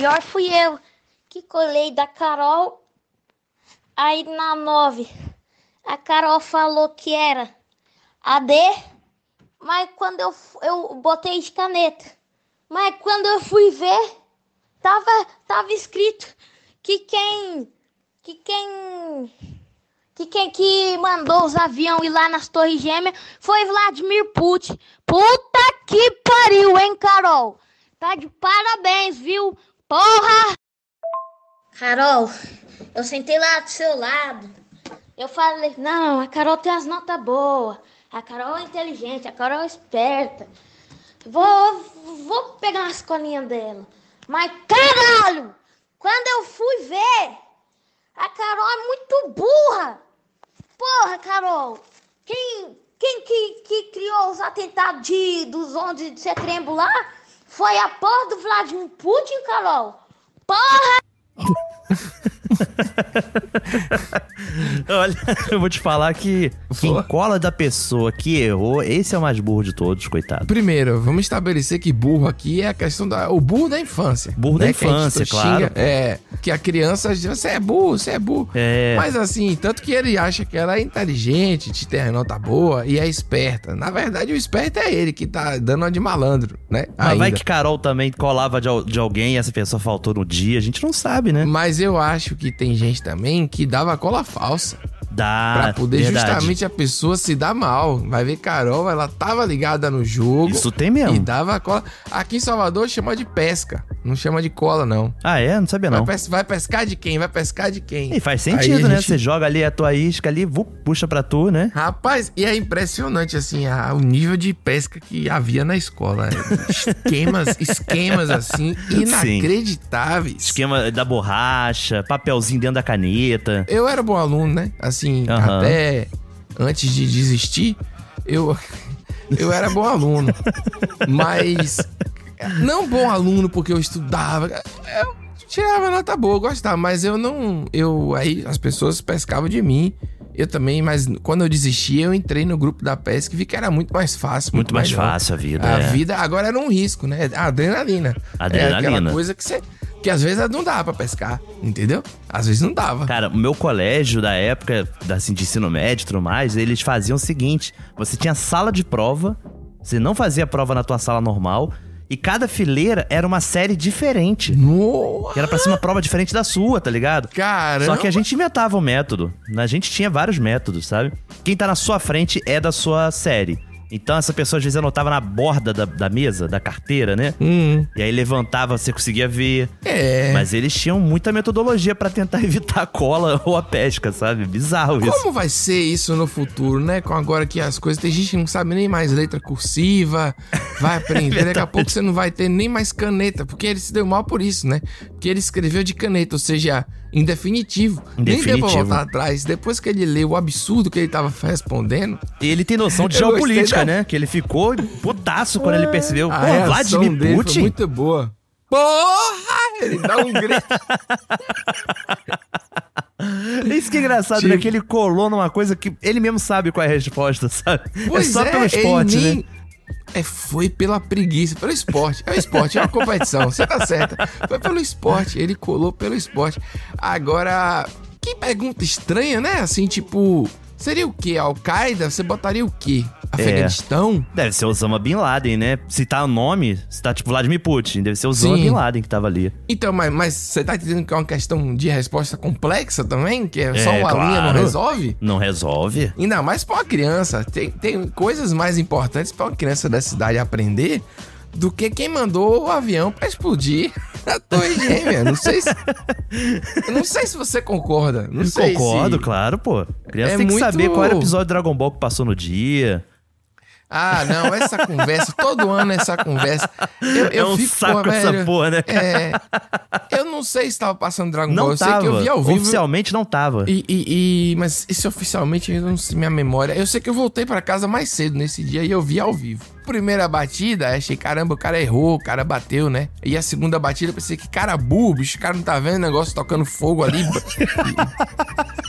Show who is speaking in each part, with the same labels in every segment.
Speaker 1: Pior fui eu que colei da Carol. Aí na 9, a Carol falou que era AD, mas quando eu botei de caneta. Mas quando eu fui ver, tava escrito que mandou os aviões ir lá nas Torres Gêmeas foi Vladimir Putin. Puta que pariu, hein, Carol? Tá de parabéns, viu? Porra! Carol, eu sentei lá do seu lado. Eu falei, não, a Carol tem as notas boas. A Carol é inteligente, a Carol é esperta. Vou pegar umas colinhas dela. Mas, caralho! Quando eu fui ver, a Carol é muito burra. Porra, Carol! Quem que criou os atentados dos 11 de setembro lá? Foi a porra do Vladimir Putin, Carol? Porra!
Speaker 2: Olha, eu vou te falar que quem cola da pessoa que errou, esse é o mais burro de todos, coitado.
Speaker 3: Primeiro, vamos estabelecer que burro aqui é a questão o burro da infância.
Speaker 2: Burro da infância, claro.
Speaker 3: Que a criança diz, você é burro.
Speaker 2: É.
Speaker 3: Mas assim, tanto que ele acha que ela é inteligente, tem a nota boa e é esperta. Na verdade, o esperto é ele que tá dando uma de malandro, né?
Speaker 2: Mas vai que Carol também colava de alguém e essa pessoa faltou no dia, a gente não sabe, né?
Speaker 3: Mas eu acho que tem gente também que dava cola falsa.
Speaker 2: Pra
Speaker 3: poder
Speaker 2: verdade.
Speaker 3: justamente a pessoa se dar mal. Vai ver Carol, ela tava ligada no jogo.
Speaker 2: Isso tem mesmo.
Speaker 3: E dava cola. Aqui em Salvador chama de pesca. Não chama de cola, não.
Speaker 2: Ah, é? Não sabia não.
Speaker 3: Vai pescar de quem? Vai pescar de quem?
Speaker 2: E faz sentido, né? Você joga ali a tua isca ali, puxa pra tu, né?
Speaker 3: Rapaz, e é impressionante, assim, o nível de pesca que havia na escola. Esquemas assim, inacreditáveis.
Speaker 2: Sim. Esquema da borracha, papelzinho dentro da caneta.
Speaker 3: Eu era bom aluno, né? Assim, até antes de desistir, eu era bom aluno. Mas não bom aluno porque eu estudava. Eu tirava nota boa, eu gostava, mas aí as pessoas pescavam de mim. Eu também, mas quando eu desisti, eu entrei no grupo da pesca e vi que era muito mais fácil.
Speaker 2: Muito mais fácil a vida.
Speaker 3: A vida agora era um risco, né? A adrenalina. É aquela coisa que às vezes não dava pra pescar, entendeu? Às vezes não dava.
Speaker 2: Cara, o meu colégio da época, assim, de ensino médio e tudo mais, eles faziam o seguinte: você tinha sala de prova, você não fazia prova na tua sala normal, e cada fileira era uma série diferente.
Speaker 3: Nossa.
Speaker 2: Que era pra ser uma prova diferente da sua, tá ligado?
Speaker 3: Caramba.
Speaker 2: Só que a gente inventava um método. A gente tinha vários métodos, sabe? Quem tá na sua frente é da sua série. Então essa pessoa às vezes anotava na borda da mesa, da carteira, né? E aí levantava, você conseguia ver. Mas eles tinham muita metodologia pra tentar evitar a cola ou a pesca, sabe? Bizarro isso.
Speaker 3: Como vai ser isso no futuro, né? Com agora que as coisas... Tem gente que não sabe nem mais letra cursiva, vai aprender. Daqui a pouco você não vai ter nem mais caneta, porque ele se deu mal por isso, né? Porque ele escreveu de caneta, ou seja, em definitivo. Nem deu pra voltar atrás. Depois que ele leu o absurdo que ele tava respondendo...
Speaker 2: E ele tem noção de geopolítica, né? Que ele ficou putaço quando ele percebeu. Pô, Vladimir Putin?
Speaker 3: Foi muito boa. Porra! Ele dá um grito.
Speaker 2: Isso que é engraçado, né? Que ele colou numa coisa que ele mesmo sabe qual é a resposta, sabe?
Speaker 3: Pois
Speaker 2: só pelo esporte, né?
Speaker 3: Foi pela preguiça, pelo esporte. É o esporte, é uma competição, você tá certa. Foi pelo esporte, ele colou pelo esporte. Agora, que pergunta estranha, né? Assim, tipo, seria o quê? Al-Qaeda? Você botaria o quê? Afeganistão?
Speaker 2: Deve ser Osama Bin Laden, né? Se tá o nome, se tá tipo Vladimir Putin, deve ser Osama Bin Laden que tava ali.
Speaker 3: Então, mas você tá entendendo que é uma questão de resposta complexa também? Que só uma linha não resolve?
Speaker 2: Não resolve.
Speaker 3: Ainda mais pra uma criança. Tem coisas mais importantes pra uma criança dessa idade aprender do que quem mandou o avião pra explodir a Torre Gêmea. Não sei se você concorda.
Speaker 2: Concordo, claro, pô. Criança tem que saber qual era o episódio do Dragon Ball que passou no dia.
Speaker 3: Ah, não, essa conversa, todo ano essa conversa. Eu fico,
Speaker 2: saco essa porra, né?
Speaker 3: Eu não sei se tava passando Dragon
Speaker 2: Ball,
Speaker 3: eu sei que eu vi ao vivo.
Speaker 2: Oficialmente não tava.
Speaker 3: Mas esse oficialmente, eu não sei minha memória. Eu sei que eu voltei pra casa mais cedo nesse dia e eu vi ao vivo. Primeira batida, achei, caramba, o cara errou, o cara bateu, né? E a segunda batida, eu pensei que cara burro, bicho, o cara não tá vendo o negócio tocando fogo ali.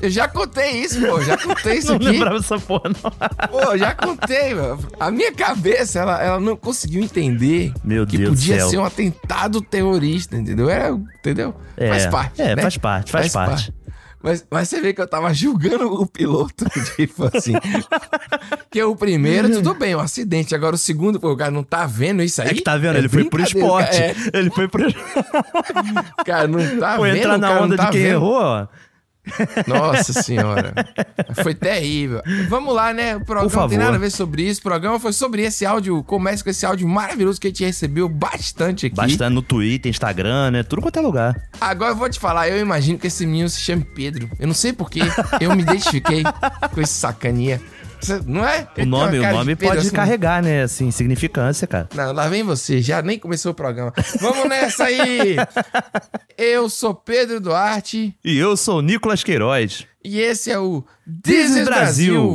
Speaker 3: Eu já contei isso, pô. Já contei isso aqui.
Speaker 2: Não lembrava dessa porra, não.
Speaker 3: Pô, já contei, mano. A minha cabeça, ela não conseguiu entender que podia ser um atentado terrorista, entendeu? Entendeu? Faz parte.
Speaker 2: É, né? faz parte.
Speaker 3: Mas você vê que eu tava julgando o piloto, tipo assim. Que o primeiro, tudo bem, um acidente. Agora o segundo, pô, o cara não tá vendo isso aí.
Speaker 2: É que tá vendo, ele foi pro esporte. Ele foi pro...
Speaker 3: Cara, não tá
Speaker 2: vendo. Entrar na onda de quem errou, ó.
Speaker 3: Nossa senhora. Foi terrível. Vamos lá, né? O programa não tem nada a ver sobre isso. O programa foi sobre esse áudio. Começa com esse áudio maravilhoso que a gente recebeu bastante aqui.
Speaker 2: Bastante no Twitter, Instagram, né? Tudo quanto é lugar.
Speaker 3: Agora eu vou te falar, eu imagino que esse menino se chame Pedro. Eu não sei porquê. Eu me identifiquei com esse sacaninha. Não é?
Speaker 2: O nome pode assim, carregar, né? Assim, significância, cara.
Speaker 3: Não, lá vem você. Já nem começou o programa. Vamos nessa aí! Eu sou Pedro Duarte.
Speaker 2: E eu sou o Nicolas Queiroz.
Speaker 3: E esse é o This is Brasil.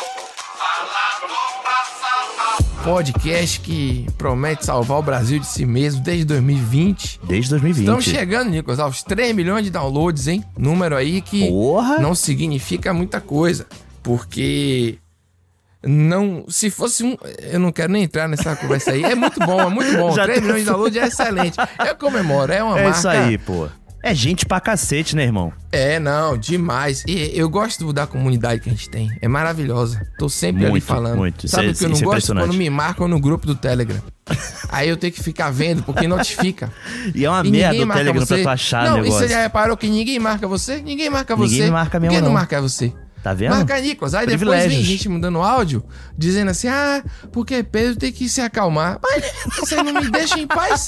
Speaker 3: Podcast que promete salvar o Brasil de si mesmo desde 2020.
Speaker 2: Desde 2020.
Speaker 3: Estamos chegando, Nicolas, aos 3 milhões de downloads, hein? Número aí que não significa muita coisa. Porque... Não, se fosse um... Eu não quero nem entrar nessa conversa aí. É muito bom, é muito bom. 3 milhões de downloads é excelente. Eu comemoro, é uma marca...
Speaker 2: É isso aí, pô. É gente pra cacete, né, irmão?
Speaker 3: É, não, demais. E eu gosto da comunidade que a gente tem. É maravilhosa. Tô sempre ali falando.
Speaker 2: Muito.
Speaker 3: Sabe o que eu não gosto? Quando me marcam no grupo do Telegram. Aí eu tenho que ficar vendo, porque notifica.
Speaker 2: E é uma merda o Telegram pra tu achar o negócio.
Speaker 3: E você já reparou que ninguém marca você? Ninguém marca você.
Speaker 2: Ninguém me marca mesmo,
Speaker 3: Por que não marca você?
Speaker 2: Tá vendo?
Speaker 3: Marca Nicolas. Aí depois vem gente mandando áudio, dizendo assim, porque Pedro tem que se acalmar. Mas você não me deixa em paz?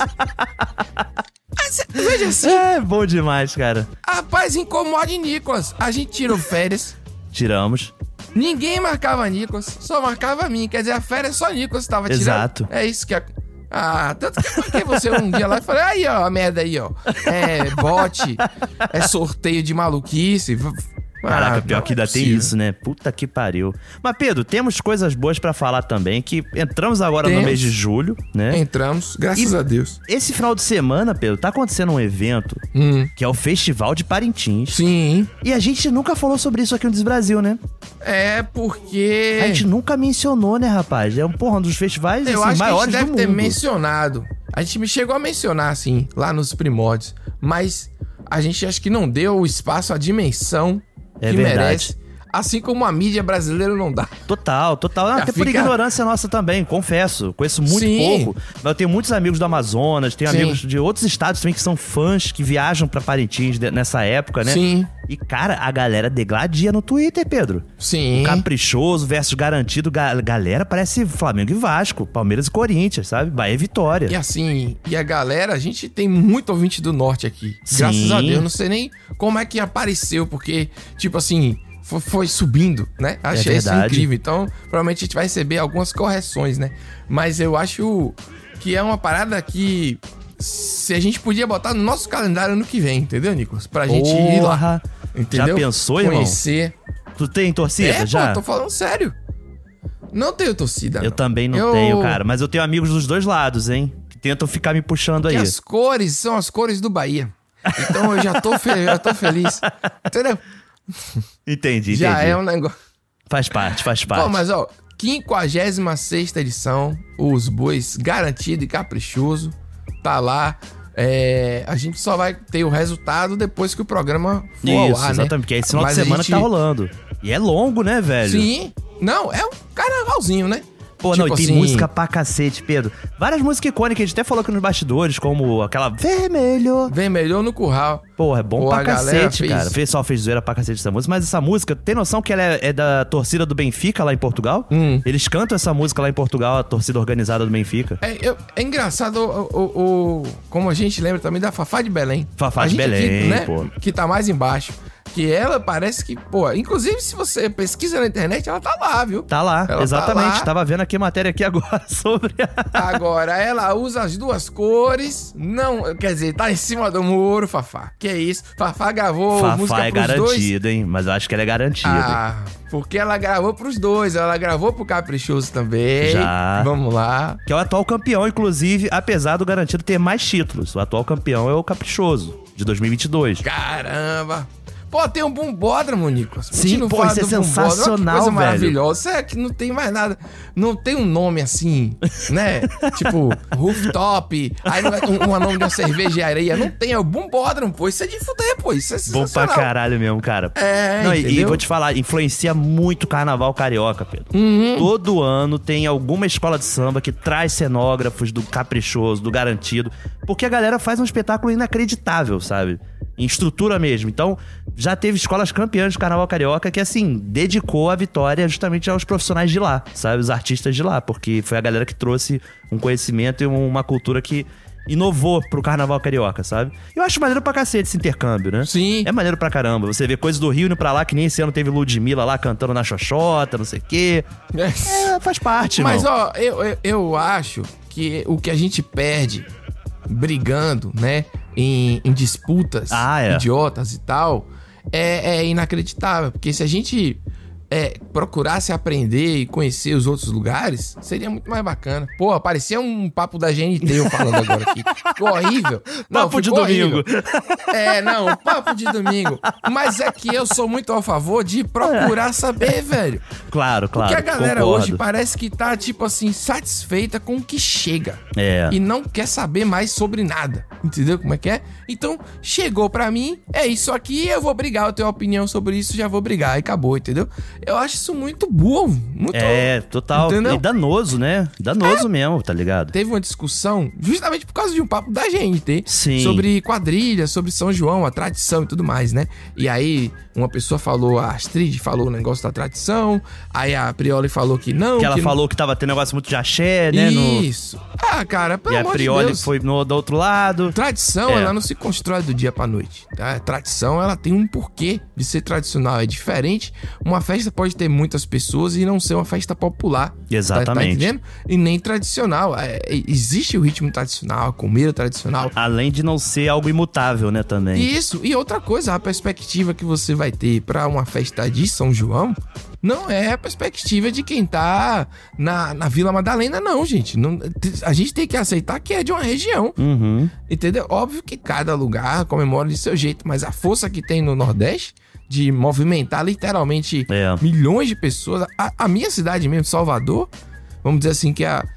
Speaker 3: Veja assim.
Speaker 2: É bom demais, cara.
Speaker 3: A paz incomoda Nicolas. A gente tirou férias.
Speaker 2: Tiramos.
Speaker 3: Ninguém marcava Nicolas, só marcava mim. Quer dizer, a férias só Nicolas tava tirando.
Speaker 2: Exato.
Speaker 3: É isso que... tanto que eu marquei você um dia lá e falei, aí ó, a merda aí ó. É bot, é sorteio de maluquice...
Speaker 2: Caraca, pior que ainda tem isso, né? Puta que pariu. Mas, Pedro, temos coisas boas pra falar também, que entramos agora no mês de julho, né?
Speaker 3: Entramos, graças a Deus.
Speaker 2: Esse final de semana, Pedro, tá acontecendo um evento, que é o Festival de Parintins.
Speaker 3: Sim.
Speaker 2: E a gente nunca falou sobre isso aqui no Desbrasil, né?
Speaker 3: É, porque...
Speaker 2: A gente nunca mencionou, né, rapaz? É um dos festivais
Speaker 3: eu
Speaker 2: assim,
Speaker 3: acho
Speaker 2: maiores
Speaker 3: que a gente
Speaker 2: do
Speaker 3: deve
Speaker 2: mundo.
Speaker 3: ter mencionado. A gente me chegou a mencionar, assim, lá nos primórdios. Mas a gente acho que não deu o espaço, a dimensão...
Speaker 2: É
Speaker 3: que
Speaker 2: verdade.
Speaker 3: merece, assim como a mídia brasileira não dá.
Speaker 2: Total. Até por ignorância nossa também, confesso. Conheço muito pouco, mas eu tenho muitos amigos do Amazonas, tenho amigos de outros estados também que são fãs, que viajam pra Parintins nessa época, né?
Speaker 3: Sim.
Speaker 2: E, cara, a galera degladia no Twitter, Pedro.
Speaker 3: Sim.
Speaker 2: O Caprichoso versus Garantido, galera parece Flamengo e Vasco, Palmeiras e Corinthians, sabe? Bahia e Vitória.
Speaker 3: E assim, a galera, a gente tem muito ouvinte do norte aqui. Sim. Graças a Deus, não sei nem como é que apareceu, porque, tipo assim... Foi subindo, né? Achei isso incrível. Então, provavelmente a gente vai receber algumas correções, né? Mas eu acho que é uma parada que... Se a gente podia botar no nosso calendário ano que vem, entendeu, Nicolas? Pra gente ir lá. Entendeu?
Speaker 2: Já pensou, irmão?
Speaker 3: Conhecer.
Speaker 2: Tu tem torcida já?
Speaker 3: Pô, tô falando sério. Não tenho torcida.
Speaker 2: Eu também não tenho, cara. Mas eu tenho amigos dos dois lados, hein? Que tentam ficar me puxando aí.
Speaker 3: As cores são as cores do Bahia. Então eu já tô feliz. Entendeu?
Speaker 2: Entendi.
Speaker 3: Já é um negócio.
Speaker 2: Faz parte.
Speaker 3: Pô, mas ó, 56ª edição, os bois garantido e caprichoso, tá lá. A gente só vai ter o resultado depois que o programa for ao ar, né?
Speaker 2: Exatamente, porque esse final de semana que tá rolando. E é longo, né, velho?
Speaker 3: Sim. Não, é um carnavalzinho, né?
Speaker 2: Pô, tipo não, e tem assim... música pra cacete, Pedro. Várias músicas icônicas, a gente até falou aqui nos bastidores, como aquela Vermelho
Speaker 3: no Curral.
Speaker 2: Pô, é bom pra cacete, cara. O pessoal fez zoeira pra cacete essa música, mas essa música, tem noção que ela é da torcida do Benfica lá em Portugal? Eles cantam essa música lá em Portugal, a torcida organizada do Benfica.
Speaker 3: É engraçado como a gente lembra também da Fafá de Belém.
Speaker 2: Fafá de Belém,
Speaker 3: aqui, né,
Speaker 2: pô.
Speaker 3: Que tá mais embaixo. Que ela parece que, pô, inclusive se você pesquisa na internet, ela tá lá, viu?
Speaker 2: Tá lá, ela exatamente. Tá lá. Tava vendo aqui a matéria aqui agora sobre
Speaker 3: Agora, ela usa as duas cores, não, quer dizer, tá em cima do muro, Fafá. Que é isso? Fafá gravou música pros dois.
Speaker 2: Fafá é garantida, hein? Mas eu acho que ela é garantida.
Speaker 3: Porque ela gravou pros dois, ela gravou pro Caprichoso também.
Speaker 2: Já.
Speaker 3: Vamos lá.
Speaker 2: Que é o atual campeão, inclusive, apesar do Garantido ter mais títulos. O atual campeão é o Caprichoso, de 2022.
Speaker 3: Caramba! Pô, tem um Bumbódromo, Nicolas.
Speaker 2: Sim, pô, isso é sensacional,
Speaker 3: coisa
Speaker 2: velho.
Speaker 3: maravilhosa. Isso é que não tem mais nada. Não tem um nome assim, né? Tipo, rooftop. Aí não é um nome de uma cervejaria. Não tem, é o Bumbódromo, pô. Isso é de fuder, pô. Isso é sensacional.
Speaker 2: Bom pra caralho mesmo, cara.
Speaker 3: Não,
Speaker 2: e vou te falar, influencia muito o carnaval carioca, Pedro. Todo ano tem alguma escola de samba que traz cenógrafos do caprichoso, do garantido. Porque a galera faz um espetáculo inacreditável, sabe? Em estrutura mesmo. Então, já teve escolas campeãs do carnaval carioca que, assim, dedicou a vitória justamente aos profissionais de lá, sabe? Os artistas de lá, porque foi a galera que trouxe um conhecimento e uma cultura que inovou pro carnaval carioca, sabe? Eu acho maneiro pra cacete esse intercâmbio, né?
Speaker 3: Sim.
Speaker 2: É maneiro pra caramba. Você vê coisas do Rio indo pra lá, que nem esse ano teve Ludmilla lá cantando na xoxota, não sei o quê. Faz parte,
Speaker 3: Mas,
Speaker 2: irmão.
Speaker 3: ó, eu acho que o que a gente perde brigando, né, em disputas idiotas e tal, é inacreditável. Porque se a gente procurasse aprender e conhecer os outros lugares, seria muito mais bacana. Pô, parecia um papo da GNT eu falando agora aqui. Ficou horrível.
Speaker 2: Papo de domingo.
Speaker 3: Papo de domingo. Mas é que eu sou muito a favor de procurar saber, velho.
Speaker 2: Claro.
Speaker 3: Porque a galera
Speaker 2: concordo.
Speaker 3: hoje parece que tá, tipo assim, satisfeita com o que chega.
Speaker 2: É.
Speaker 3: E não quer saber mais sobre nada. Entendeu como é que é? Então, chegou pra mim, é isso aqui, eu vou brigar, eu tenho opinião sobre isso, já vou brigar. E acabou, entendeu? Eu acho isso muito burro. Muito,
Speaker 2: total.
Speaker 3: entendeu?
Speaker 2: E danoso, né? Danoso mesmo, tá ligado?
Speaker 3: Teve uma discussão, justamente por causa de um papo da GNT,
Speaker 2: Sim.
Speaker 3: sobre quadrilha, sobre São João, a tradição e tudo mais, né? E aí, uma pessoa falou, a Astrid falou o negócio da tradição, aí a Prioli falou que não.
Speaker 2: Que ela falou que tava tendo negócio muito de axé, né?
Speaker 3: Isso. Cara, pelo amor de Deus.
Speaker 2: E a Prioli foi do outro lado.
Speaker 3: Tradição, ela não se constrói do dia pra noite, tá? Tradição, ela tem um porquê de ser tradicional. É diferente. Uma festa pode ter muitas pessoas e não ser uma festa popular.
Speaker 2: Exatamente.
Speaker 3: Tá entendendo? E nem tradicional. Existe o ritmo tradicional, a comida tradicional.
Speaker 2: Além de não ser algo imutável, né, também.
Speaker 3: Isso. E outra coisa, a perspectiva que você vai ter pra uma festa de São João não é a perspectiva de quem tá na Vila Madalena, não, gente. Não, a gente tem que aceitar que é de uma região.
Speaker 2: Uhum.
Speaker 3: Entendeu? Óbvio que cada lugar comemora de seu jeito, mas a força que tem no Nordeste de movimentar literalmente milhões de pessoas. A minha cidade mesmo, Salvador, vamos dizer assim, que é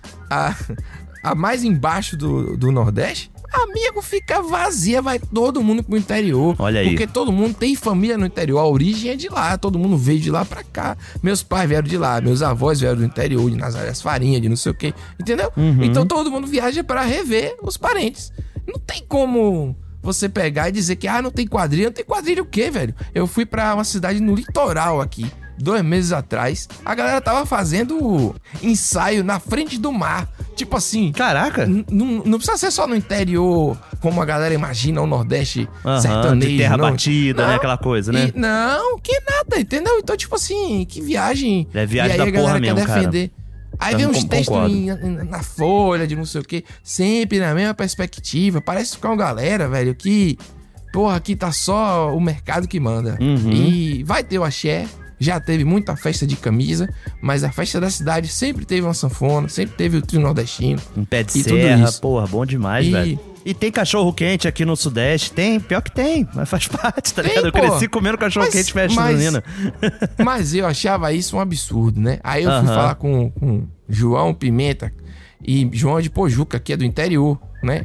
Speaker 3: a mais embaixo do Nordeste, amigo, fica vazia, vai todo mundo pro interior.
Speaker 2: Olha aí.
Speaker 3: Porque todo mundo tem família no interior, a origem é de lá, todo mundo veio de lá pra cá. Meus pais vieram de lá, meus avós vieram do interior, de Nazaré das Farinhas, de não sei o quê, entendeu?
Speaker 2: Uhum.
Speaker 3: Então todo mundo viaja pra rever os parentes. Não tem como você pegar e dizer que, não tem quadrilha. Não tem quadrilha o quê, velho? Eu fui pra uma cidade no litoral aqui, 2 meses atrás, a galera tava fazendo ensaio na frente do mar. Tipo assim...
Speaker 2: Caraca!
Speaker 3: Não precisa ser só no interior, como a galera imagina, o Nordeste sertanejo.
Speaker 2: De terra batida, né? Aquela coisa, né?
Speaker 3: Não, que nada, entendeu? Então, tipo assim, que viagem.
Speaker 2: É viagem
Speaker 3: e aí
Speaker 2: da porra mesmo,
Speaker 3: quer defender.
Speaker 2: cara.
Speaker 3: Aí vem uns textos na folha de não sei o quê, sempre na mesma perspectiva. Parece ficar uma galera, velho, que... Porra, aqui tá só o mercado que manda.
Speaker 2: Uhum.
Speaker 3: E vai ter o axé. Já teve muita festa de camisa, mas a festa da cidade sempre teve uma sanfona, sempre teve o trio nordestino.
Speaker 2: Um pé de serra, porra, bom demais, velho. E tem cachorro quente aqui no Sudeste? Tem, pior que tem, mas faz parte, tá ligado? Eu cresci comendo cachorro quente festa junina.
Speaker 3: Mas eu achava isso um absurdo, né? Aí eu fui falar com João Pimenta, e João de Pojuca, que é do interior, né?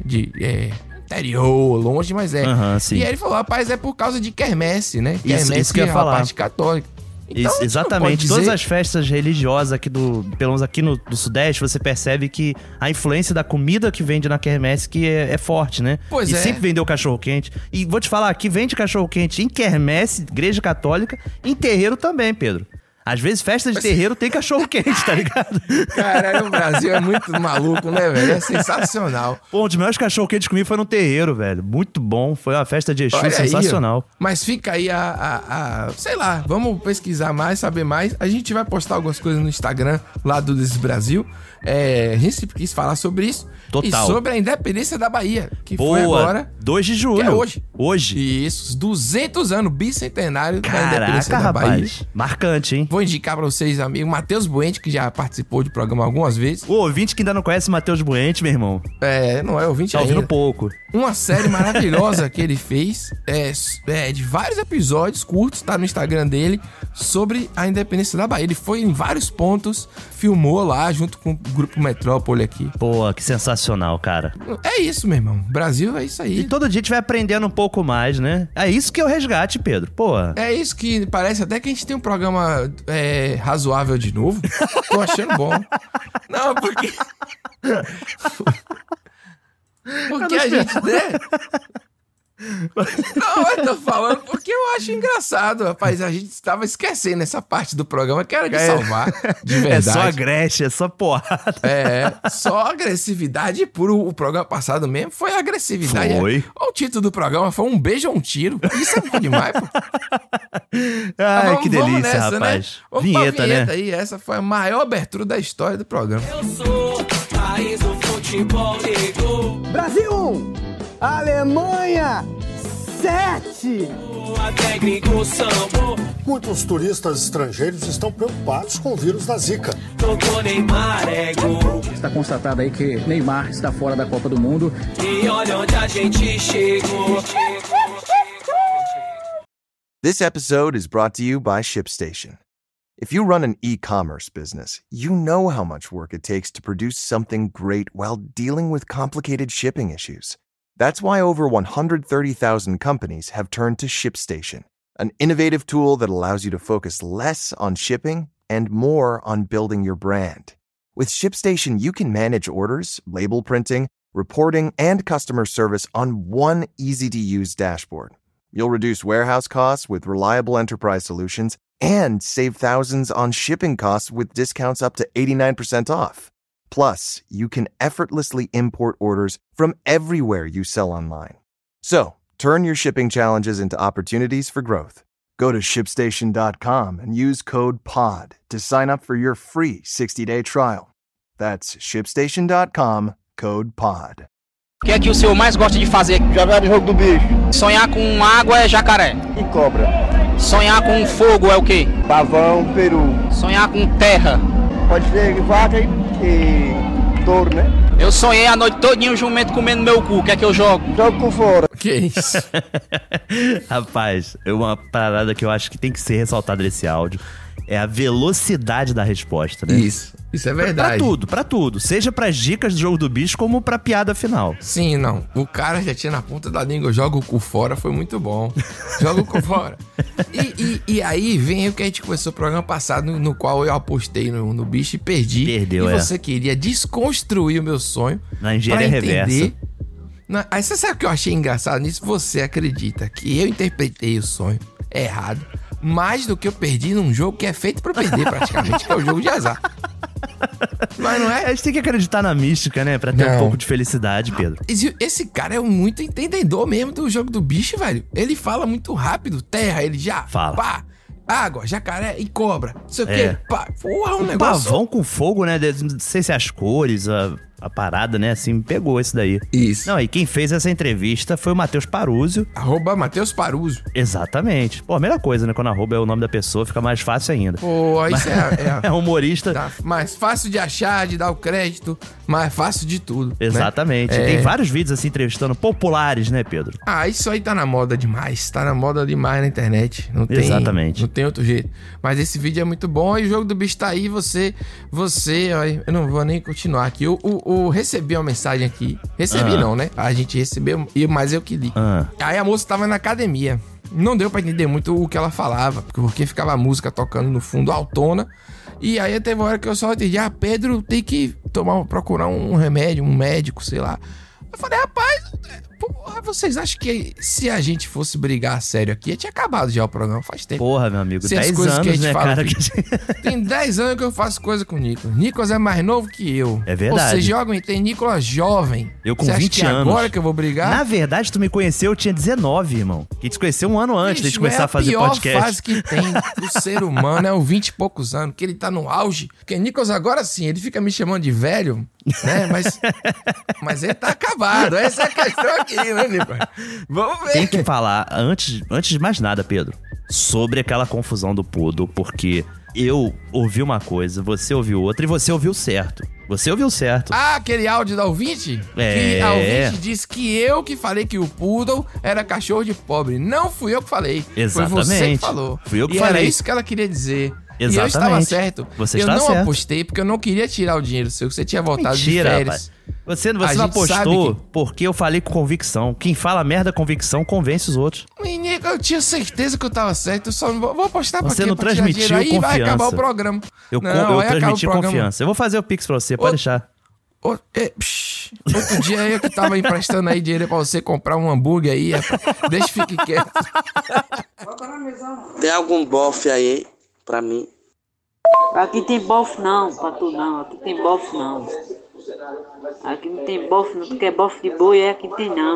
Speaker 3: Interior, longe, mas é.
Speaker 2: Sim.
Speaker 3: E aí ele falou, rapaz, é por causa de quermesse, né?
Speaker 2: Isso que eu ia falar.
Speaker 3: A parte católica. Então,
Speaker 2: exatamente. Todas as festas religiosas aqui pelo menos aqui no Sudeste, você percebe que a influência da comida que vende na quermesse que é forte, né?
Speaker 3: Pois
Speaker 2: e sempre vendeu cachorro-quente. E vou te falar, aqui vende cachorro-quente em quermesse, igreja católica, em terreiro também, Pedro. Às vezes, festa de terreiro tem cachorro-quente, tá ligado?
Speaker 3: Caralho, o Brasil é muito maluco, né, velho? É sensacional.
Speaker 2: Pô, um dos melhores cachorro-quentes que comi foi no terreiro, velho. Muito bom. Foi uma festa de Exu sensacional.
Speaker 3: Aí, mas fica aí sei lá, vamos pesquisar mais, saber mais. A gente vai postar algumas coisas no Instagram, lá do Desse Brasil. a gente sempre quis falar sobre isso.
Speaker 2: Total.
Speaker 3: E sobre a independência da Bahia, que
Speaker 2: Boa,
Speaker 3: foi agora...
Speaker 2: 2 de julho.
Speaker 3: Que é hoje.
Speaker 2: Hoje.
Speaker 3: Isso, os 200 anos, bicentenário da
Speaker 2: Caraca,
Speaker 3: independência da Bahia.
Speaker 2: rapaz. Marcante, hein?
Speaker 3: Vou indicar pra vocês, amigo, Matheus Buente, que já participou do programa algumas vezes.
Speaker 2: O ouvinte que ainda não conhece o Matheus Buente, meu irmão.
Speaker 3: Não é ouvinte
Speaker 2: tá
Speaker 3: ainda.
Speaker 2: ouvindo pouco.
Speaker 3: Uma série maravilhosa que ele fez, de vários episódios curtos, tá no Instagram dele, sobre a independência da Bahia. Ele foi em vários pontos, filmou lá junto com o Grupo Metrópole aqui.
Speaker 2: Pô, que sensacional, cara.
Speaker 3: É isso, meu irmão. Brasil é isso aí.
Speaker 2: E todo dia a gente vai aprendendo um pouco mais, né? É isso que é o resgate, Pedro. Pô.
Speaker 3: É isso que parece até que a gente tem um programa razoável de novo. Tô achando bom. Não, porque... Porque a gente, né? Não, eu tô falando porque eu acho engraçado, rapaz. A gente estava esquecendo essa parte do programa que era de salvar, de verdade.
Speaker 2: É só agreste, é só porrada.
Speaker 3: Só agressividade pura. O programa passado mesmo foi agressividade.
Speaker 2: Foi.
Speaker 3: O título do programa foi Um Beijo ou um Tiro. Isso é bom demais, pô.
Speaker 2: Ai, que delícia,
Speaker 3: nessa,
Speaker 2: rapaz.
Speaker 3: Né?
Speaker 2: Vinheta, né?
Speaker 3: Aí, essa foi a maior abertura da história do programa.
Speaker 4: Eu sou país do futebol negro.
Speaker 5: Brasil 1, Alemanha 7.
Speaker 6: Muitos turistas estrangeiros estão preocupados com o vírus da Zika.
Speaker 7: Está constatado aí que Neymar está fora da Copa do Mundo.
Speaker 4: E olha onde a gente chegou.
Speaker 8: This episode is brought to you by ShipStation. If you run an e-commerce business, you know how much work it takes to produce something great while dealing with complicated shipping issues. That's why over 130,000 companies have turned to ShipStation, an innovative tool that allows you to focus less on shipping and more on building your brand. With ShipStation, you can manage orders, label printing, reporting, and customer service on one easy-to-use dashboard. You'll reduce warehouse costs with reliable enterprise solutions and save thousands on shipping costs with discounts up to 89% off. Plus, you can effortlessly import orders from everywhere you sell online. So, turn your shipping challenges into opportunities for growth. Go to ShipStation.com and use code POD to sign up for your free 60-day trial. That's ShipStation.com, code POD.
Speaker 9: O que é que o senhor mais gosta de fazer?
Speaker 10: Jogar de jogo do bicho.
Speaker 9: Sonhar com água é jacaré.
Speaker 10: E cobra.
Speaker 9: Sonhar com fogo é o quê?
Speaker 10: Pavão, peru.
Speaker 9: Sonhar com terra.
Speaker 10: Pode ser vaca e touro, né?
Speaker 9: Eu sonhei a noite todinha o jumento comendo meu cu. O que é que eu jogo?
Speaker 10: Jogo por fora.
Speaker 3: Que isso?
Speaker 2: Rapaz, uma parada que eu acho que tem que ser ressaltada nesse áudio é a velocidade da resposta, né?
Speaker 3: Isso é verdade.
Speaker 2: Pra tudo. Seja pras dicas do jogo do bicho, como pra piada final.
Speaker 3: Sim, não. O cara já tinha na ponta da língua, joga o cu fora, foi muito bom. Joga o cu fora. E aí vem o que a gente começou o programa passado, no qual eu apostei no bicho e perdi.
Speaker 2: Perdeu,
Speaker 3: E você queria desconstruir o meu sonho.
Speaker 2: Na engenharia reversa.
Speaker 3: Aí você sabe o que eu achei engraçado nisso? Você acredita que eu interpretei o sonho errado mais do que eu perdi num jogo que é feito pra perder praticamente, que é o jogo de azar. Mas não é?
Speaker 2: A gente tem que acreditar na mística, né? Pra ter um pouco de felicidade, Pedro.
Speaker 3: Esse cara é muito entendedor mesmo do jogo do bicho, velho. Ele fala muito rápido. Terra, ele já...
Speaker 2: Fala.
Speaker 3: Pá, água, jacaré e cobra. Não sei o quê. Pá, porra, um negócio...
Speaker 2: Pavão com fogo, né? Não sei se as cores, a parada, né? Assim, me pegou esse daí.
Speaker 3: Isso.
Speaker 2: Não, e quem fez essa entrevista foi o Matheus Paruzio.
Speaker 3: @Matheus Paruzio.
Speaker 2: Exatamente. Pô, a melhor coisa, né? Quando arroba é o nome da pessoa, fica mais fácil ainda.
Speaker 3: Pô, isso
Speaker 2: é humorista.
Speaker 3: Tá mais fácil de achar, de dar o crédito, mais fácil de tudo.
Speaker 2: Exatamente.
Speaker 3: Né?
Speaker 2: Tem vários vídeos assim, entrevistando populares, né, Pedro?
Speaker 3: Isso aí tá na moda demais. Tá na moda demais na internet.
Speaker 2: Exatamente.
Speaker 3: Não tem outro jeito. Mas esse vídeo é muito bom e o jogo do bicho tá aí. Você, eu não vou nem continuar aqui. Recebi uma mensagem aqui. Recebi não, né? A gente recebeu, mas eu que li. Aí a moça tava na academia. Não deu pra entender muito o que ela falava, porque ficava a música tocando no fundo, autona. E aí teve uma hora que eu só entendi, Pedro tem que procurar um remédio, um médico, sei lá. Eu falei, rapaz, Porra, vocês acham que se a gente fosse brigar a sério aqui, tinha acabado já o programa faz tempo.
Speaker 2: Porra, meu amigo,
Speaker 3: Se
Speaker 2: 10 anos, né, cara?
Speaker 3: Tem 10 anos que eu faço coisa com o Nicolas. Nicolas é mais novo que eu.
Speaker 2: É verdade.
Speaker 3: Ou seja, eu aguentei Nicolas jovem.
Speaker 2: Eu com
Speaker 3: Você
Speaker 2: 20
Speaker 3: acha que
Speaker 2: anos.
Speaker 3: agora que eu vou brigar?
Speaker 2: Na verdade, tu me conheceu, eu tinha 19, irmão. Que te conheceu um ano antes de a gente começar a fazer podcast.
Speaker 3: A pior fase que tem do ser humano é o 20 e poucos anos, que ele tá no auge. Porque Nicolas agora sim, ele fica me chamando de velho, né? Mas ele tá acabado. Essa é a questão aqui, né, Nicolas? Vamos ver.
Speaker 2: Tem que falar, antes de mais nada, Pedro, sobre aquela confusão do Poodle, porque eu ouvi uma coisa, você ouviu outra e você ouviu certo. Você ouviu certo.
Speaker 3: Ah, aquele áudio da ouvinte?
Speaker 2: É.
Speaker 3: Que a ouvinte disse que eu que falei que o Poodle era cachorro de pobre. Não fui eu que falei.
Speaker 2: Exatamente.
Speaker 3: Foi você que falou.
Speaker 2: Fui eu que
Speaker 3: e
Speaker 2: falei.
Speaker 3: era isso que ela queria dizer.
Speaker 2: Exatamente.
Speaker 3: E eu estava certo.
Speaker 2: Você
Speaker 3: eu
Speaker 2: está
Speaker 3: não
Speaker 2: certo.
Speaker 3: apostei porque eu não queria tirar o dinheiro seu. Você tinha voltado
Speaker 2: Mentira,
Speaker 3: de férias.
Speaker 2: rapaz. Você não
Speaker 3: A gente
Speaker 2: apostou
Speaker 3: sabe
Speaker 2: porque eu falei com convicção. Quem fala merda convicção convence os outros.
Speaker 3: Menino, eu tinha certeza que eu tava certo. Eu só não vou apostar pra
Speaker 2: Você
Speaker 3: quê?
Speaker 2: não
Speaker 3: Pra tirar
Speaker 2: transmitiu
Speaker 3: dinheiro. Aí vai
Speaker 2: confiança.
Speaker 3: acabar o programa.
Speaker 2: Eu
Speaker 3: Não, aí acaba
Speaker 2: transmiti
Speaker 3: o programa.
Speaker 2: confiança. Eu vou fazer o Pix pra você, pode deixar.
Speaker 3: Outro dia eu que tava emprestando aí dinheiro pra você comprar um hambúrguer aí, rapaz. Deixa eu ficar quieto.
Speaker 11: Tem algum bofe aí pra mim?
Speaker 12: Aqui tem bofe não, pra tu não. Aqui tem bofe não. Aqui não tem bofe não, porque é bofe de boi, aqui tem não.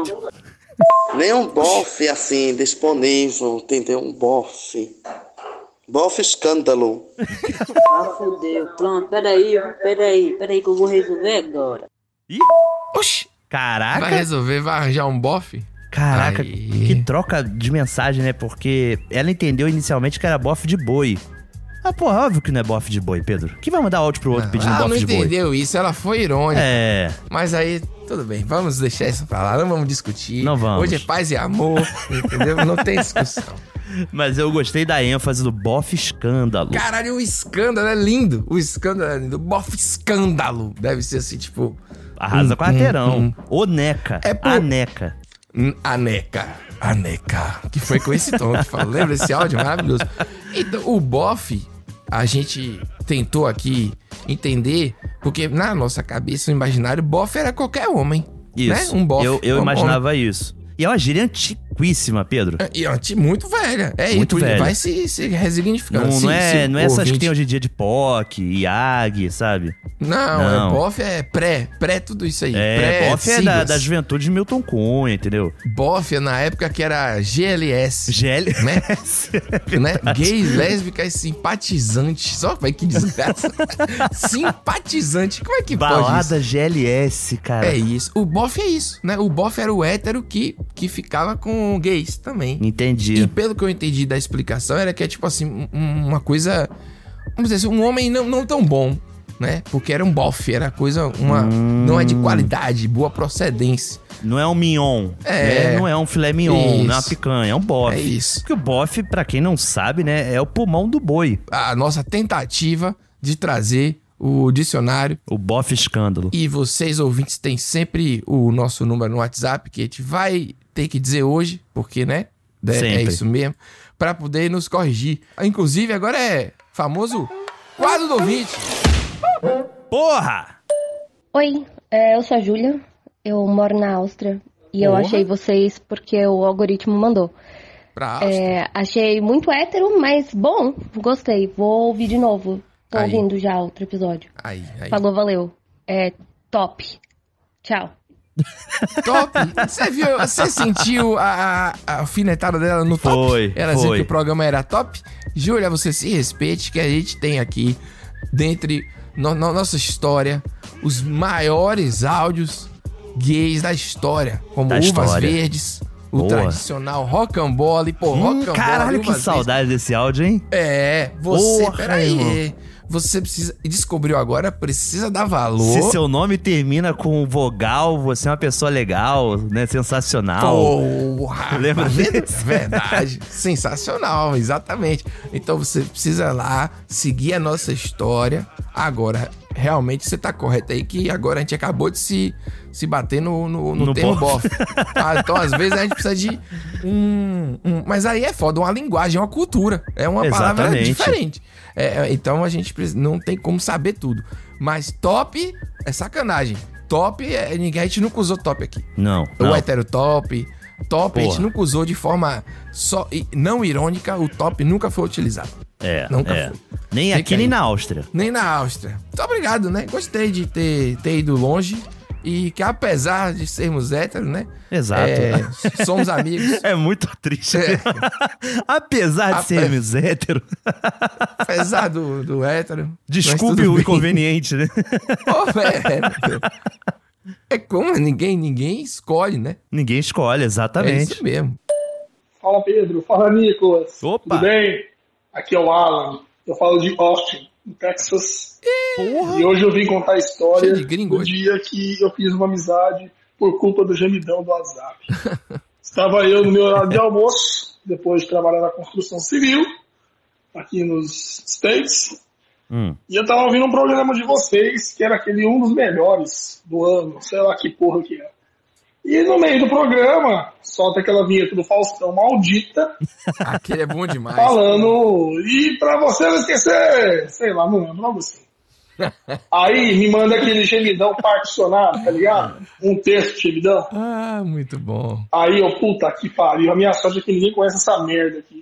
Speaker 11: Nenhum bofe assim disponível, entendeu? Um bofe. Bofe escândalo.
Speaker 12: Ah, fudeu. Pronto, peraí que eu vou resolver agora.
Speaker 2: Ih!
Speaker 3: Oxi!
Speaker 2: Caraca!
Speaker 3: Vai resolver, vai arranjar um bofe?
Speaker 2: Caraca,
Speaker 3: Aí.
Speaker 2: que troca de mensagem, né? Porque ela entendeu inicialmente que era bofe de boi. Ah, porra, óbvio que não é bofe de boi, Pedro. Quem vai mandar áudio pro outro pedindo
Speaker 3: Ela
Speaker 2: bofe de
Speaker 3: não
Speaker 2: boi?
Speaker 3: entendeu isso, ela foi irônica.
Speaker 2: É.
Speaker 3: Mas aí, tudo bem, vamos deixar isso pra lá, não vamos discutir.
Speaker 2: Não vamos.
Speaker 3: Hoje é paz e amor, entendeu? Não tem discussão.
Speaker 2: Mas eu gostei da ênfase do bofe escândalo.
Speaker 3: Caralho, o escândalo é lindo. O escândalo é lindo. Bofe escândalo. Deve ser assim, tipo...
Speaker 2: Arrasa quarteirão. O Neca.
Speaker 3: É por...
Speaker 2: A Neca.
Speaker 3: A Neca. Que foi com esse tom que falou. Lembra esse áudio maravilhoso? Então, o bofe, a gente tentou aqui entender, porque na nossa cabeça, no imaginário, bofe era qualquer homem.
Speaker 2: Isso.
Speaker 3: Né? Um bofe.
Speaker 2: Eu imaginava isso. E é uma gíria antiquíssima, Pedro.
Speaker 3: E muito velha.
Speaker 2: Muito velha.
Speaker 3: Vai se resignificando.
Speaker 2: Não é essas que tem hoje em dia de POC, IAG, sabe?
Speaker 3: Não. BOF é pré tudo isso aí.
Speaker 2: BOF é da juventude de Milton Cunha, entendeu?
Speaker 3: BOF é na época que era GLS.
Speaker 2: GLS.
Speaker 3: Né? Gays, lésbicas, simpatizantes. Só vai que desgraça. Simpatizante. Como é que pode
Speaker 2: Balada
Speaker 3: isso?
Speaker 2: GLS, cara.
Speaker 3: É isso. O BOF é isso, né? O BOF era o hétero que ficava com gays também.
Speaker 2: Entendi.
Speaker 3: E pelo que eu entendi da explicação, era que é tipo assim, uma coisa... Vamos dizer assim, um homem não tão bom, né? Porque era um bofe, era coisa, não é de qualidade, boa procedência.
Speaker 2: Não é um mignon, não é um filé mignon,
Speaker 3: isso.
Speaker 2: não é uma picanha, é um bofe.
Speaker 3: É isso.
Speaker 2: Porque o bofe, pra quem não sabe, né, é o pulmão do boi.
Speaker 3: A nossa tentativa de trazer o dicionário.
Speaker 2: O bofe escândalo.
Speaker 3: E vocês, ouvintes, têm sempre o nosso número no WhatsApp, que a gente vai ter que dizer hoje, porque, né? É isso mesmo, pra poder nos corrigir. Inclusive, agora é famoso quadro do ouvinte.
Speaker 2: Porra!
Speaker 13: Oi, eu sou a Júlia, eu moro na Áustria e eu achei vocês porque o algoritmo mandou.
Speaker 3: Pra Áustria?
Speaker 13: Achei muito hétero, mas bom, gostei, vou ouvir de novo. Tô ouvindo já outro episódio.
Speaker 3: Aí.
Speaker 13: Falou, valeu. Top. Tchau.
Speaker 3: Top! Você sentiu a alfinetada dela no top?
Speaker 2: Foi.
Speaker 3: Ela dizia que o programa era top? Júlia, você se respeite, que a gente tem aqui, dentre nossa história, os maiores áudios gays da história, como Uvas Verdes, o tradicional Rocambole.
Speaker 2: Caralho, que saudade desse áudio, hein?
Speaker 3: Peraí. Você descobriu agora, precisa dar valor.
Speaker 2: Se seu nome termina com vogal, você é uma pessoa legal, né? Sensacional.
Speaker 3: Porra!
Speaker 2: Lembra disso?
Speaker 3: Verdade. Sensacional, exatamente. Então você precisa lá seguir a nossa história. Agora, realmente você tá correto aí que agora a gente acabou de se bater no termo bofe. Então, às vezes, a gente precisa de mas aí é foda, uma linguagem, uma cultura. É uma palavra diferente. Então a gente não tem como saber tudo. Mas top é sacanagem. top, a gente nunca usou top aqui.
Speaker 2: Não.
Speaker 3: O hétero top, a gente nunca usou de forma não irônica, o top nunca foi utilizado. Nunca foi.
Speaker 2: Nem
Speaker 3: Fica
Speaker 2: aqui,
Speaker 3: aí.
Speaker 2: nem na Áustria.
Speaker 3: Nem na Áustria. Muito obrigado, né? Gostei de ter ido longe e que apesar de sermos héteros, né?
Speaker 2: Exato.
Speaker 3: Somos amigos.
Speaker 2: É muito triste. Apesar de sermos héteros.
Speaker 3: Apesar do hétero.
Speaker 2: Desculpe o inconveniente, né?
Speaker 3: É como ninguém escolhe, né?
Speaker 2: Ninguém escolhe, exatamente.
Speaker 3: É isso mesmo.
Speaker 14: Fala, Pedro. Fala, Nicolas.
Speaker 2: Opa.
Speaker 14: Tudo bem? Aqui é o Alan. Eu falo de Austin, no Texas.
Speaker 3: Porra.
Speaker 14: E hoje eu vim contar a história
Speaker 3: Cheio de gringo
Speaker 14: do
Speaker 3: hoje.
Speaker 14: dia que eu fiz uma amizade por culpa do gemidão do WhatsApp. Estava eu no meu horário de almoço, depois de trabalhar na construção civil, aqui nos States. E eu tava ouvindo um programa de vocês, que era aquele um dos melhores do ano, sei lá que porra que é. E no meio do programa, solta aquela vinheta do Faustão maldita.
Speaker 3: Aquele é bom demais.
Speaker 14: Falando, e pra você não esquecer, sei lá, não lembro, algo assim. Aí me manda aquele gemidão particionado, tá ligado? Um texto de gemidão.
Speaker 3: Ah, muito bom.
Speaker 14: Aí eu, puta que pariu, a minha sorte é que ninguém conhece essa merda aqui.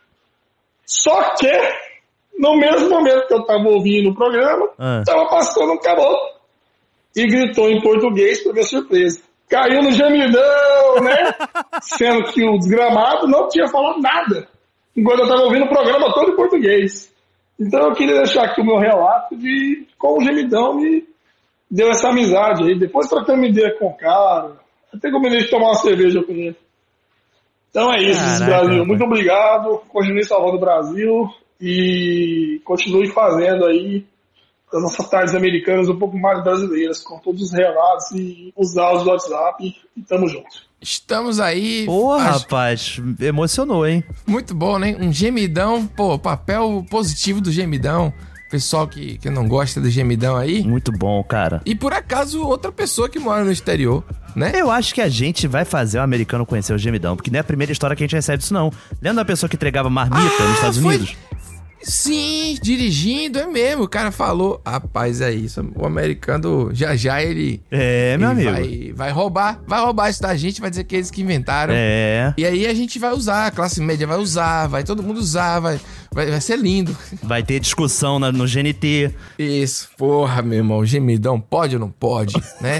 Speaker 14: Só que, no mesmo momento que eu tava ouvindo o programa, tava passando um caboclo e gritou em português pra minha surpresa. Caiu no gemidão, né? Sendo que o desgramado não tinha falado nada. Enquanto eu tava ouvindo o programa todo em português. Então eu queria deixar aqui o meu relato de como o gemidão me deu essa amizade aí. Depois trocando uma ideia com o cara. Até combinei de tomar uma cerveja com ele. Então é isso, Brasil. Muito obrigado. Continue salvando o Brasil. E continue fazendo aí as nossas tardes americanas um pouco mais brasileiras, com todos os relatos e os áudios do WhatsApp. E tamo junto.
Speaker 3: Estamos aí.
Speaker 2: Rapaz, emocionou, hein?
Speaker 3: Muito bom, né? Um gemidão, papel positivo do gemidão. Pessoal que não gosta do gemidão aí.
Speaker 2: Muito bom, cara.
Speaker 3: E por acaso, outra pessoa que mora no exterior, né?
Speaker 2: Eu acho que a gente vai fazer o americano conhecer o gemidão, porque não é a primeira história que a gente recebe isso, não. Lembra da pessoa que entregava marmita nos Estados Unidos?
Speaker 3: Sim, dirigindo, é mesmo. O cara falou, rapaz, é isso. O americano, já ele...
Speaker 2: meu amigo.
Speaker 3: Vai roubar isso da gente, vai dizer que eles que inventaram. E aí a gente vai usar, a classe média vai usar, vai todo mundo usar, vai ser lindo.
Speaker 2: Vai ter discussão no GNT.
Speaker 3: Isso, porra, meu irmão, o gemidão pode ou não pode, né?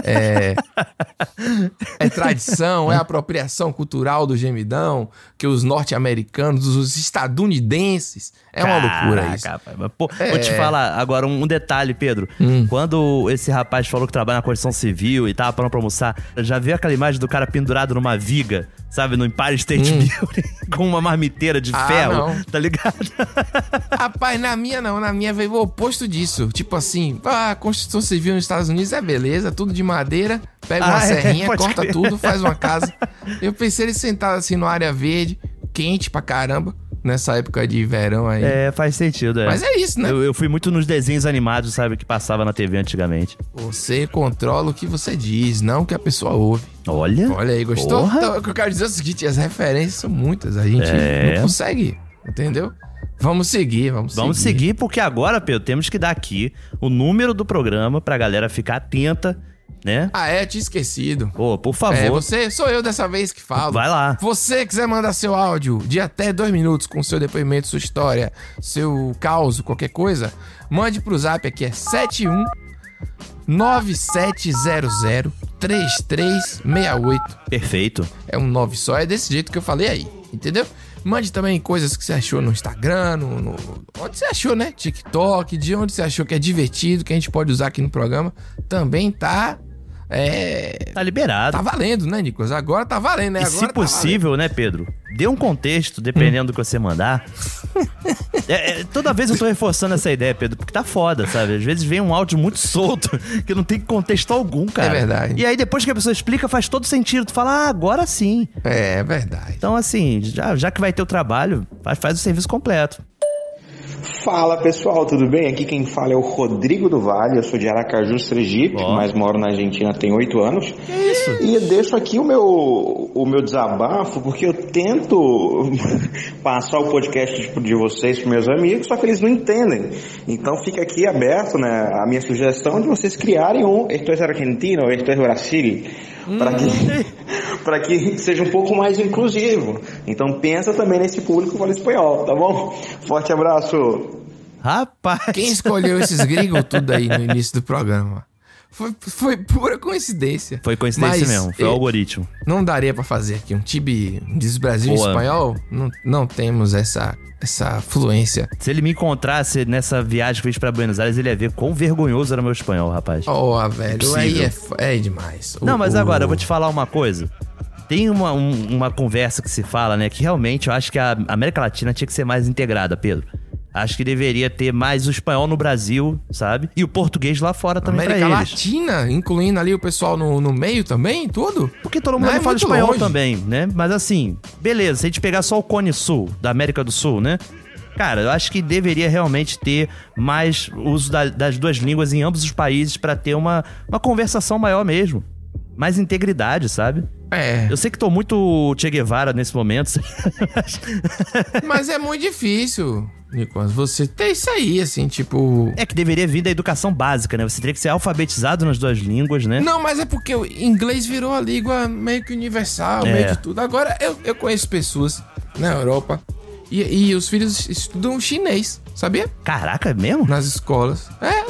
Speaker 3: É tradição, é apropriação cultural do gemidão, que os norte-americanos, os estadunidenses... É uma loucura isso.
Speaker 2: Rapaz, vou te falar agora um detalhe, Pedro. Quando esse rapaz falou que trabalha na construção civil e tava pronto pra almoçar, já viu aquela imagem do cara pendurado numa viga, sabe, no Empire State Building, com uma marmiteira de ferro, tá ligado?
Speaker 3: Rapaz, na minha veio o oposto disso. Tipo assim, a construção civil nos Estados Unidos é beleza, tudo de madeira, pega uma serrinha, corta tudo, faz uma casa. Eu pensei ele sentado assim numa área verde, quente pra caramba. Nessa época de verão aí.
Speaker 2: Faz sentido,
Speaker 3: Mas é isso, né?
Speaker 2: Eu fui muito nos desenhos animados, sabe, que passava na TV antigamente.
Speaker 3: Você controla o que você diz, não o que a pessoa ouve.
Speaker 2: Olha
Speaker 3: aí, gostou? Então, o que eu quero dizer é o seguinte, as referências são muitas, a gente não consegue, entendeu? Vamos seguir.
Speaker 2: Vamos seguir, porque agora, Pedro, temos que dar aqui o número do programa pra galera ficar atenta, né?
Speaker 3: Tinha esquecido.
Speaker 2: Por favor.
Speaker 3: Sou eu dessa vez que falo.
Speaker 2: Vai lá.
Speaker 3: Você quiser mandar seu áudio de até 2 minutos com seu depoimento, sua história, seu caos, qualquer coisa, mande pro zap aqui, é 7197003368.
Speaker 2: Perfeito.
Speaker 3: É um 9 só, é desse jeito que eu falei aí, entendeu? Mande também coisas que você achou no Instagram, onde você achou, né? TikTok, de onde você achou que é divertido, que a gente pode usar aqui no programa. Também tá...
Speaker 2: Tá liberado.
Speaker 3: Tá valendo, né, Nicolas? Agora tá valendo, né?
Speaker 2: E
Speaker 3: agora
Speaker 2: se possível, né, Pedro? Dê um contexto, dependendo do que você mandar. Toda vez eu tô reforçando essa ideia, Pedro, porque tá foda, sabe? Às vezes vem um áudio muito solto, que não tem contexto algum, cara.
Speaker 3: É verdade.
Speaker 2: E aí depois que a pessoa explica, faz todo sentido. Tu fala, agora sim.
Speaker 3: É verdade.
Speaker 2: Então, assim, já que vai ter o trabalho, faz o serviço completo.
Speaker 15: Fala pessoal, tudo bem? Aqui quem fala é o Rodrigo do Vale, eu sou de Aracaju, Sergipe, mas moro na Argentina tem 8 anos.
Speaker 3: Que isso?
Speaker 15: E eu deixo aqui o meu desabafo, porque eu tento passar o podcast de vocês para meus amigos, só que eles não entendem. Então fica aqui aberto, né, a minha sugestão de vocês criarem um Esto es Argentino, Esto es Brasil, para que seja um pouco mais inclusivo. Então pensa também nesse público que fala espanhol, tá bom? Forte abraço.
Speaker 2: Rapaz.
Speaker 3: Quem escolheu esses gringos tudo aí no início do programa? Foi pura coincidência.
Speaker 2: Foi coincidência mesmo, foi o algoritmo.
Speaker 3: Não daria pra fazer aqui um time diz Brasil em espanhol? Não temos essa fluência.
Speaker 2: Se ele me encontrasse nessa viagem que fez pra Buenos Aires, ele ia ver quão vergonhoso era meu espanhol, rapaz.
Speaker 3: Velho,
Speaker 2: Impossível.
Speaker 3: aí é demais.
Speaker 2: Não, mas agora eu vou te falar uma coisa. Tem uma conversa que se fala, né, que realmente eu acho que a América Latina tinha que ser mais integrada, Pedro. Acho que deveria ter mais o espanhol no Brasil, sabe? E o português lá fora também pra eles.
Speaker 3: América Latina, incluindo ali o pessoal no meio também, tudo?
Speaker 2: Porque todo mundo fala espanhol também, né? Mas assim, beleza, se a gente pegar só o Cone Sul, da América do Sul, né? Cara, eu acho que deveria realmente ter mais uso das duas línguas em ambos os países pra ter uma conversação maior mesmo. Mais integridade, sabe? Eu sei que tô muito Che Guevara nesse momento.
Speaker 3: Mas é muito difícil, Nicolas, você ter isso aí, assim, tipo...
Speaker 2: É que deveria vir da educação básica, né? Você teria que ser alfabetizado nas duas línguas, né?
Speaker 3: Não, mas é porque o inglês virou a língua meio que universal, meio que tudo. Agora, eu conheço pessoas na Europa e os filhos estudam chinês, sabia?
Speaker 2: Caraca, é mesmo?
Speaker 3: Nas escolas.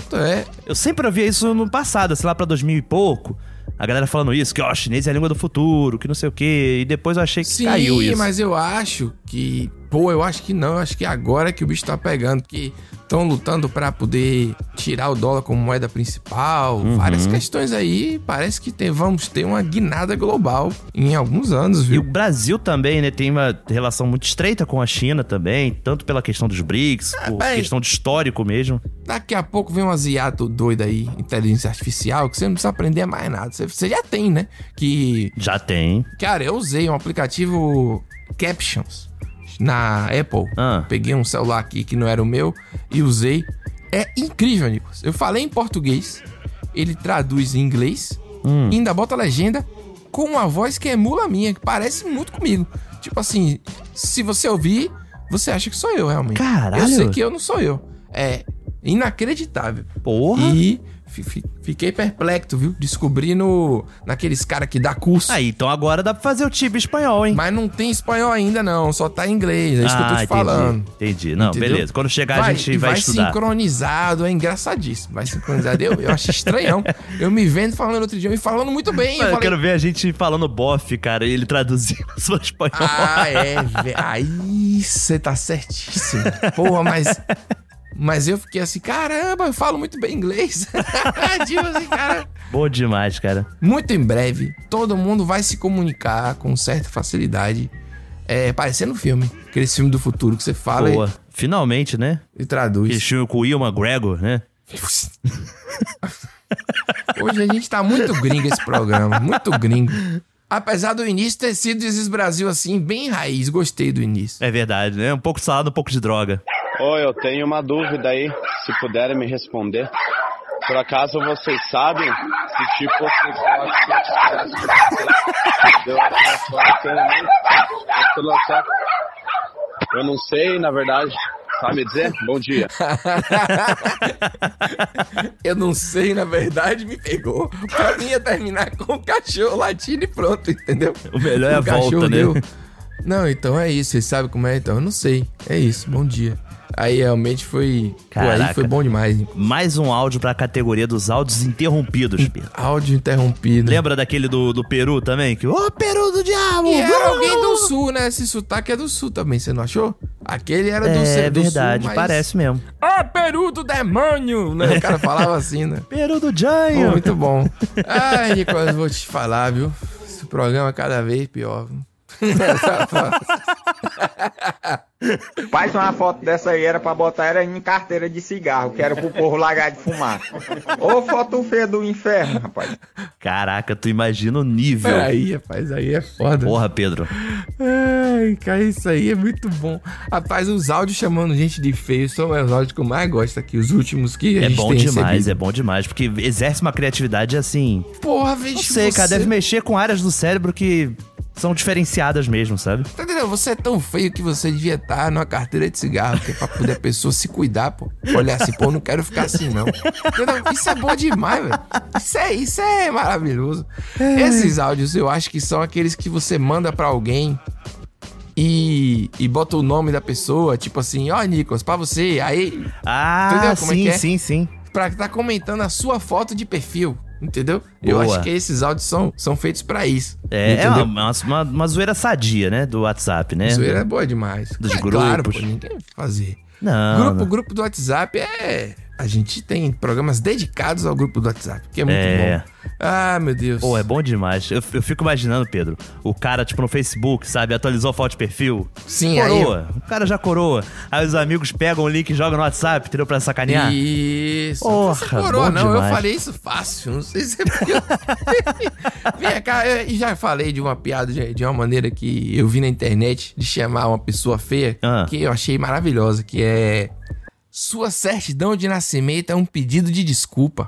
Speaker 2: Eu sempre ouvia isso no passado, sei lá, pra 2000 e pouco. A galera falando isso, que chinês é a língua do futuro, que não sei o quê. E depois eu achei que caiu isso.
Speaker 3: Sim, mas eu acho que... eu acho que não. Eu acho que agora que o bicho tá pegando. Que estão lutando pra poder tirar o dólar como moeda principal. Várias questões aí. Parece que vamos ter uma guinada global em alguns anos, viu?
Speaker 2: E o Brasil também, né? Tem uma relação muito estreita com a China também. Tanto pela questão dos BRICS, por questão de histórico mesmo.
Speaker 3: Daqui a pouco vem um asiático doido aí, inteligência artificial, que você não precisa aprender mais nada. Você já tem, né?
Speaker 2: Já tem.
Speaker 3: Cara, eu usei um aplicativo Captions na Apple. Peguei um celular aqui que não era o meu e usei. É incrível, Nicolas. Eu falei em português, ele traduz em inglês e ainda bota a legenda com uma voz que emula a minha, que parece muito comigo. Tipo assim, se você ouvir, você acha que sou eu, realmente.
Speaker 2: Caralho!
Speaker 3: Eu sei que eu não sou eu. É inacreditável.
Speaker 2: Porra!
Speaker 3: E fiquei perplexo, viu? Descobri naqueles caras que dá curso.
Speaker 2: Então agora dá pra fazer o tipo espanhol, hein?
Speaker 3: Mas não tem espanhol ainda, não. Só tá em inglês. É isso que eu tô te falando.
Speaker 2: Entendi. Não, entendeu? Beleza. Quando chegar a gente vai estudar.
Speaker 3: Vai sincronizado, é engraçadíssimo. Vai sincronizado. Eu acho estranhão. Eu me vendo falando outro dia, me falando muito bem.
Speaker 2: Eu quero ver a gente falando bofe, cara, e ele traduzindo o seu espanhol.
Speaker 3: Velho. Aí você tá certíssimo. Porra, Mas eu fiquei assim, caramba, eu falo muito bem inglês. Tipo assim, cara.
Speaker 2: Bom demais, cara.
Speaker 3: Muito em breve, todo mundo vai se comunicar com certa facilidade. Parecendo filme. Aquele filme do futuro que você fala.
Speaker 2: Boa. Finalmente, né?
Speaker 3: E traduz.
Speaker 2: Aquele filme com o Ian McGregor, né?
Speaker 3: Hoje a gente tá muito gringo esse programa. Muito gringo. Apesar do início ter sido This Brasil assim, bem raiz. Gostei do início.
Speaker 2: É verdade, né? Um pouco de salada, um pouco de droga.
Speaker 16: Oi, eu tenho uma dúvida aí, se puderem me responder. Por acaso vocês sabem se tipo vocês eu não sei, na verdade. Sabe me dizer? Bom dia.
Speaker 3: Eu não sei, na verdade, me pegou. Pra mim ia terminar com o cachorro latindo e pronto, entendeu?
Speaker 2: O melhor é a volta, né?
Speaker 3: Não, então é isso. Vocês sabem como é? Então eu não sei. É isso, bom dia. Aí realmente foi...
Speaker 2: Caraca.
Speaker 3: Aí foi bom demais, hein?
Speaker 2: Mais um áudio pra categoria dos áudios interrompidos, Pedro.
Speaker 3: Áudio interrompido.
Speaker 2: Lembra daquele do Peru também? Que, Peru do diabo!
Speaker 3: E era alguém do sul, né? Esse sotaque é do sul também, você não achou? Aquele era do sul.
Speaker 2: É verdade, mas... parece mesmo.
Speaker 3: Peru do demônio! Né? O cara falava assim, né?
Speaker 2: Peru do Janho!
Speaker 3: Muito bom. Ai, Nicolas, vou te falar, viu? Esse programa é cada vez pior, viu?
Speaker 17: Faz uma foto dessa aí, era pra botar ela em carteira de cigarro, que era pro povo largar de fumar. Ô, foto feia do inferno, rapaz.
Speaker 2: Caraca, tu imagina o nível.
Speaker 3: Aí, rapaz, aí é foda.
Speaker 2: Porra, Pedro.
Speaker 3: Ai, cara, isso aí é muito bom. Rapaz, os áudios chamando gente de feio são os áudios que eu mais gosto aqui, os últimos que a gente tem recebido.
Speaker 2: É bom demais, porque exerce uma criatividade assim...
Speaker 3: Porra, vejo.
Speaker 2: Não sei, cara, deve mexer com áreas do cérebro que são diferenciadas mesmo, sabe?
Speaker 3: Tá entendendo? Você é tão feio que você devia estar numa carteira de cigarro, que é pra poder a pessoa se cuidar, pô. Olhar assim, pô, não quero ficar assim, não. Entendeu? Isso é bom demais, velho. Isso é maravilhoso. Esses áudios, eu acho que são aqueles que você manda pra alguém e bota o nome da pessoa, tipo assim, ó, Nicolas, pra você, aí...
Speaker 2: Ah,
Speaker 3: entendeu como
Speaker 2: sim,
Speaker 3: é que é?
Speaker 2: sim.
Speaker 3: Pra estar comentando a sua foto de perfil. Entendeu?
Speaker 2: Boa.
Speaker 3: Eu acho que esses áudios são feitos pra isso.
Speaker 2: É uma zoeira sadia, né? Do WhatsApp, né?
Speaker 3: Zoeira é boa demais.
Speaker 2: Dos grupos.
Speaker 3: Claro, pô, ninguém vai fazer.
Speaker 2: Não.
Speaker 3: Grupo do WhatsApp a gente tem programas dedicados ao grupo do WhatsApp, que é muito bom. Ah, meu Deus.
Speaker 2: Pô, é bom demais. Eu fico imaginando, Pedro, o cara, tipo, no Facebook, sabe? Atualizou a foto de perfil.
Speaker 3: Sim,
Speaker 2: coroa. O cara já coroa. Aí os amigos pegam o link e jogam no WhatsApp, entendeu? Pra sacanear.
Speaker 3: Isso.
Speaker 2: Porra,
Speaker 3: você coroa, não.
Speaker 2: demais.
Speaker 3: Eu falei isso fácil. Não sei se é porque... Vem cá, eu já falei de uma piada de uma maneira que eu vi na internet de chamar uma pessoa feia, que eu achei maravilhosa, que é... Sua certidão de nascimento é um pedido de desculpa.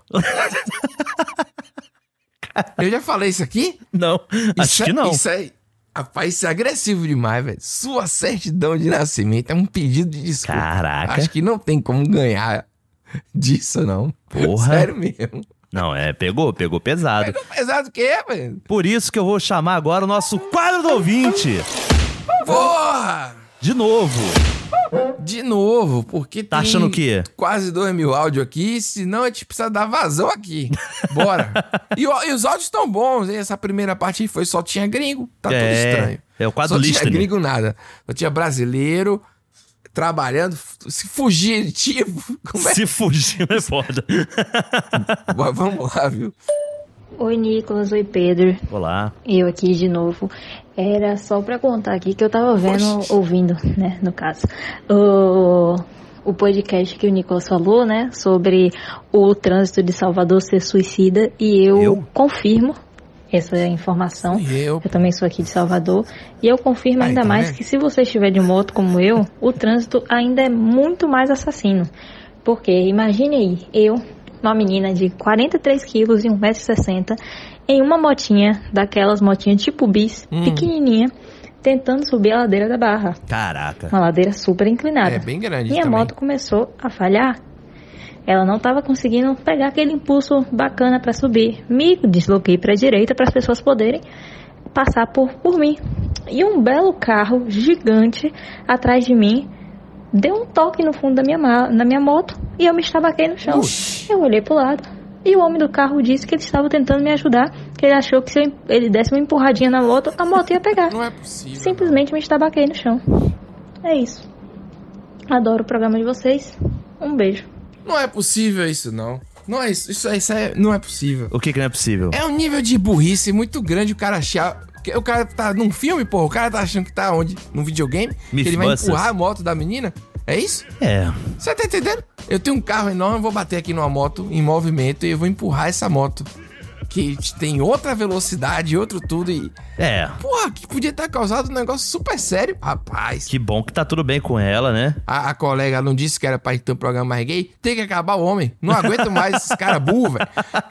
Speaker 3: Eu já falei isso aqui?
Speaker 2: Não, acho que não.
Speaker 3: Rapaz, isso é agressivo demais, velho. Sua certidão de nascimento é um pedido de desculpa.
Speaker 2: Caraca.
Speaker 3: Acho que não tem como ganhar disso, não.
Speaker 2: Porra.
Speaker 3: Sério mesmo.
Speaker 2: Não, pegou pesado.
Speaker 3: Pegou pesado o quê, velho?
Speaker 2: Por isso que eu vou chamar agora o nosso quadro do ouvinte.
Speaker 3: Porra! De novo, porque
Speaker 2: tá achando o quê?
Speaker 3: Quase 2.000 áudios aqui, senão a gente precisa dar vazão aqui. Bora. E os áudios estão bons, hein? Essa primeira parte aí só tinha gringo, tá tudo estranho.
Speaker 2: É o quadro
Speaker 3: listening.
Speaker 2: Só
Speaker 3: tinha gringo nada, só tinha brasileiro trabalhando, se fugitivo.
Speaker 2: Se fugindo é foda.
Speaker 3: Vamos lá, viu?
Speaker 18: Oi, Nicolas. Oi, Pedro.
Speaker 2: Olá.
Speaker 18: Eu aqui de novo. Era só pra contar aqui que eu tava ouvindo, né, no caso, o podcast que o Nicolas falou, né, sobre o trânsito de Salvador ser suicida, e eu confirmo essa informação. Eu também sou aqui de Salvador, e eu confirmo ainda mais que se você estiver de moto como eu, o trânsito ainda é muito mais assassino. Porque, imagine aí, eu, uma menina de 43 quilos e 1,60 m, em uma motinha, daquelas motinhas tipo bis, pequenininha, tentando subir a ladeira da Barra.
Speaker 2: Caraca.
Speaker 18: Uma ladeira super inclinada.
Speaker 3: É, bem grande.
Speaker 18: Minha moto começou a falhar. Ela não estava conseguindo pegar aquele impulso bacana para subir. Me desloquei para a direita para as pessoas poderem passar por mim. E um belo carro gigante atrás de mim deu um toque no fundo na minha moto e eu me estabaquei no chão. Eu olhei pro lado e o homem do carro disse que ele estava tentando me ajudar, que ele achou que se ele desse uma empurradinha na moto, a moto ia pegar.
Speaker 3: Não é possível.
Speaker 18: Simplesmente me estabaquei no chão. É isso. Adoro o programa de vocês. Um beijo.
Speaker 3: Não é possível isso, não. Não é isso. Isso não é possível.
Speaker 2: O que não é possível?
Speaker 3: É um nível de burrice muito grande o cara achar... O cara tá num filme, porra. O cara tá achando que tá onde? Num videogame? Que ele vai empurrar a moto da menina? É isso?
Speaker 2: É.
Speaker 3: Você tá entendendo? Eu tenho um carro enorme, eu vou bater aqui numa moto em movimento e eu vou empurrar essa moto. Que tem outra velocidade, outro tudo e... Porra, que podia ter causado um negócio super sério, rapaz.
Speaker 2: Que bom que tá tudo bem com ela, né?
Speaker 3: A colega não disse que era pra ter um programa mais gay? Tem que acabar o homem. Não aguento mais esses caras burros, velho.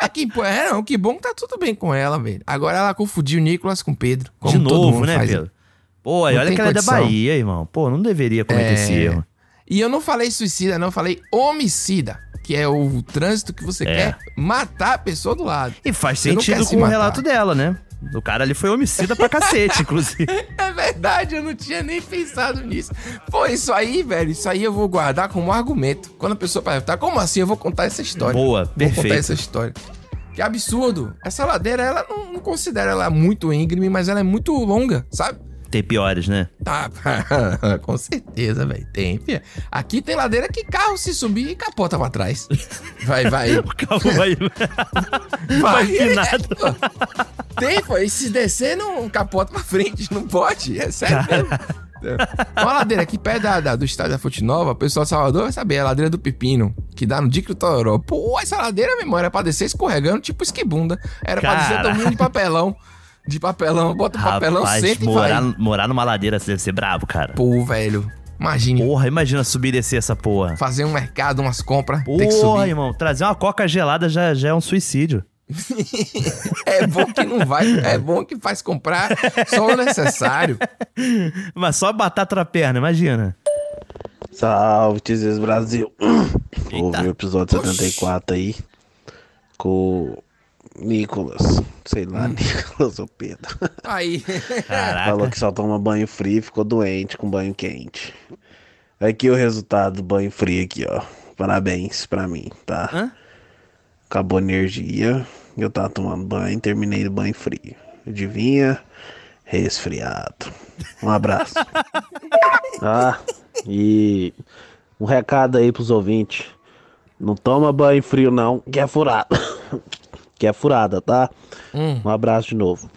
Speaker 3: Que bom que tá tudo bem com ela, velho. Agora ela confundiu o Nicolas com o Pedro.
Speaker 2: De novo, né, Pedro? Pô, olha que ela é da Bahia, irmão. Pô, não deveria cometer esse erro.
Speaker 3: E eu não falei suicida, não. Eu falei homicida. Que é o trânsito que você quer matar a pessoa do lado.
Speaker 2: E faz sentido com o relato dela, né? O cara ali foi homicida pra cacete, inclusive.
Speaker 3: É verdade, eu não tinha nem pensado nisso. Pô, isso aí, velho, isso aí eu vou guardar como argumento. Quando a pessoa perguntar, como assim? Eu vou contar essa história.
Speaker 2: Boa, perfeito.
Speaker 3: Vou contar essa história. Que absurdo. Essa ladeira, ela não considera ela muito íngreme, mas ela é muito longa, sabe?
Speaker 2: Tem piores, né?
Speaker 3: Tá, com certeza, velho. Tem. Aqui tem ladeira que carro se subir e capota pra trás. Vai.
Speaker 2: O carro vai
Speaker 3: Tem, pô. E se descer, não capota pra frente. Não pode. É sério mesmo. Uma ladeira aqui perto do estádio da Fonte Nova, o pessoal de Salvador vai saber, a ladeira do Pepino, que dá no Dique do Tororó. Pô, essa ladeira, meu irmão, era pra descer escorregando, tipo esquibunda. Era pra descer todo mundo de papelão. De papelão, bota o papelão, senta e vai.
Speaker 2: Morar numa ladeira deve ser brabo, cara.
Speaker 3: Pô, velho. Imagine.
Speaker 2: Porra, imagina subir e descer essa porra.
Speaker 3: Fazer um mercado, umas compras,
Speaker 2: porra,
Speaker 3: tem que subir.
Speaker 2: Irmão, trazer uma coca gelada já é um suicídio.
Speaker 3: É bom que não vai, é bom que faz comprar só o necessário.
Speaker 2: Mas só batata na perna, imagina.
Speaker 19: Salve, Tizes Brasil. Ouvi o episódio 74 aí com Nicolas. Sei lá, Nicolas ou Pedro.
Speaker 3: Aí.
Speaker 2: Caraca.
Speaker 19: Falou que só toma banho frio e ficou doente com banho quente. Aqui o resultado do banho frio aqui, ó. Parabéns pra mim, tá?
Speaker 2: Hã?
Speaker 19: Acabou a energia, eu tava tomando banho, terminei do banho frio. Adivinha? Resfriado. Um abraço. E um recado aí pros ouvintes. Não toma banho frio não, que é furado. Que é furada, tá? Um abraço de novo.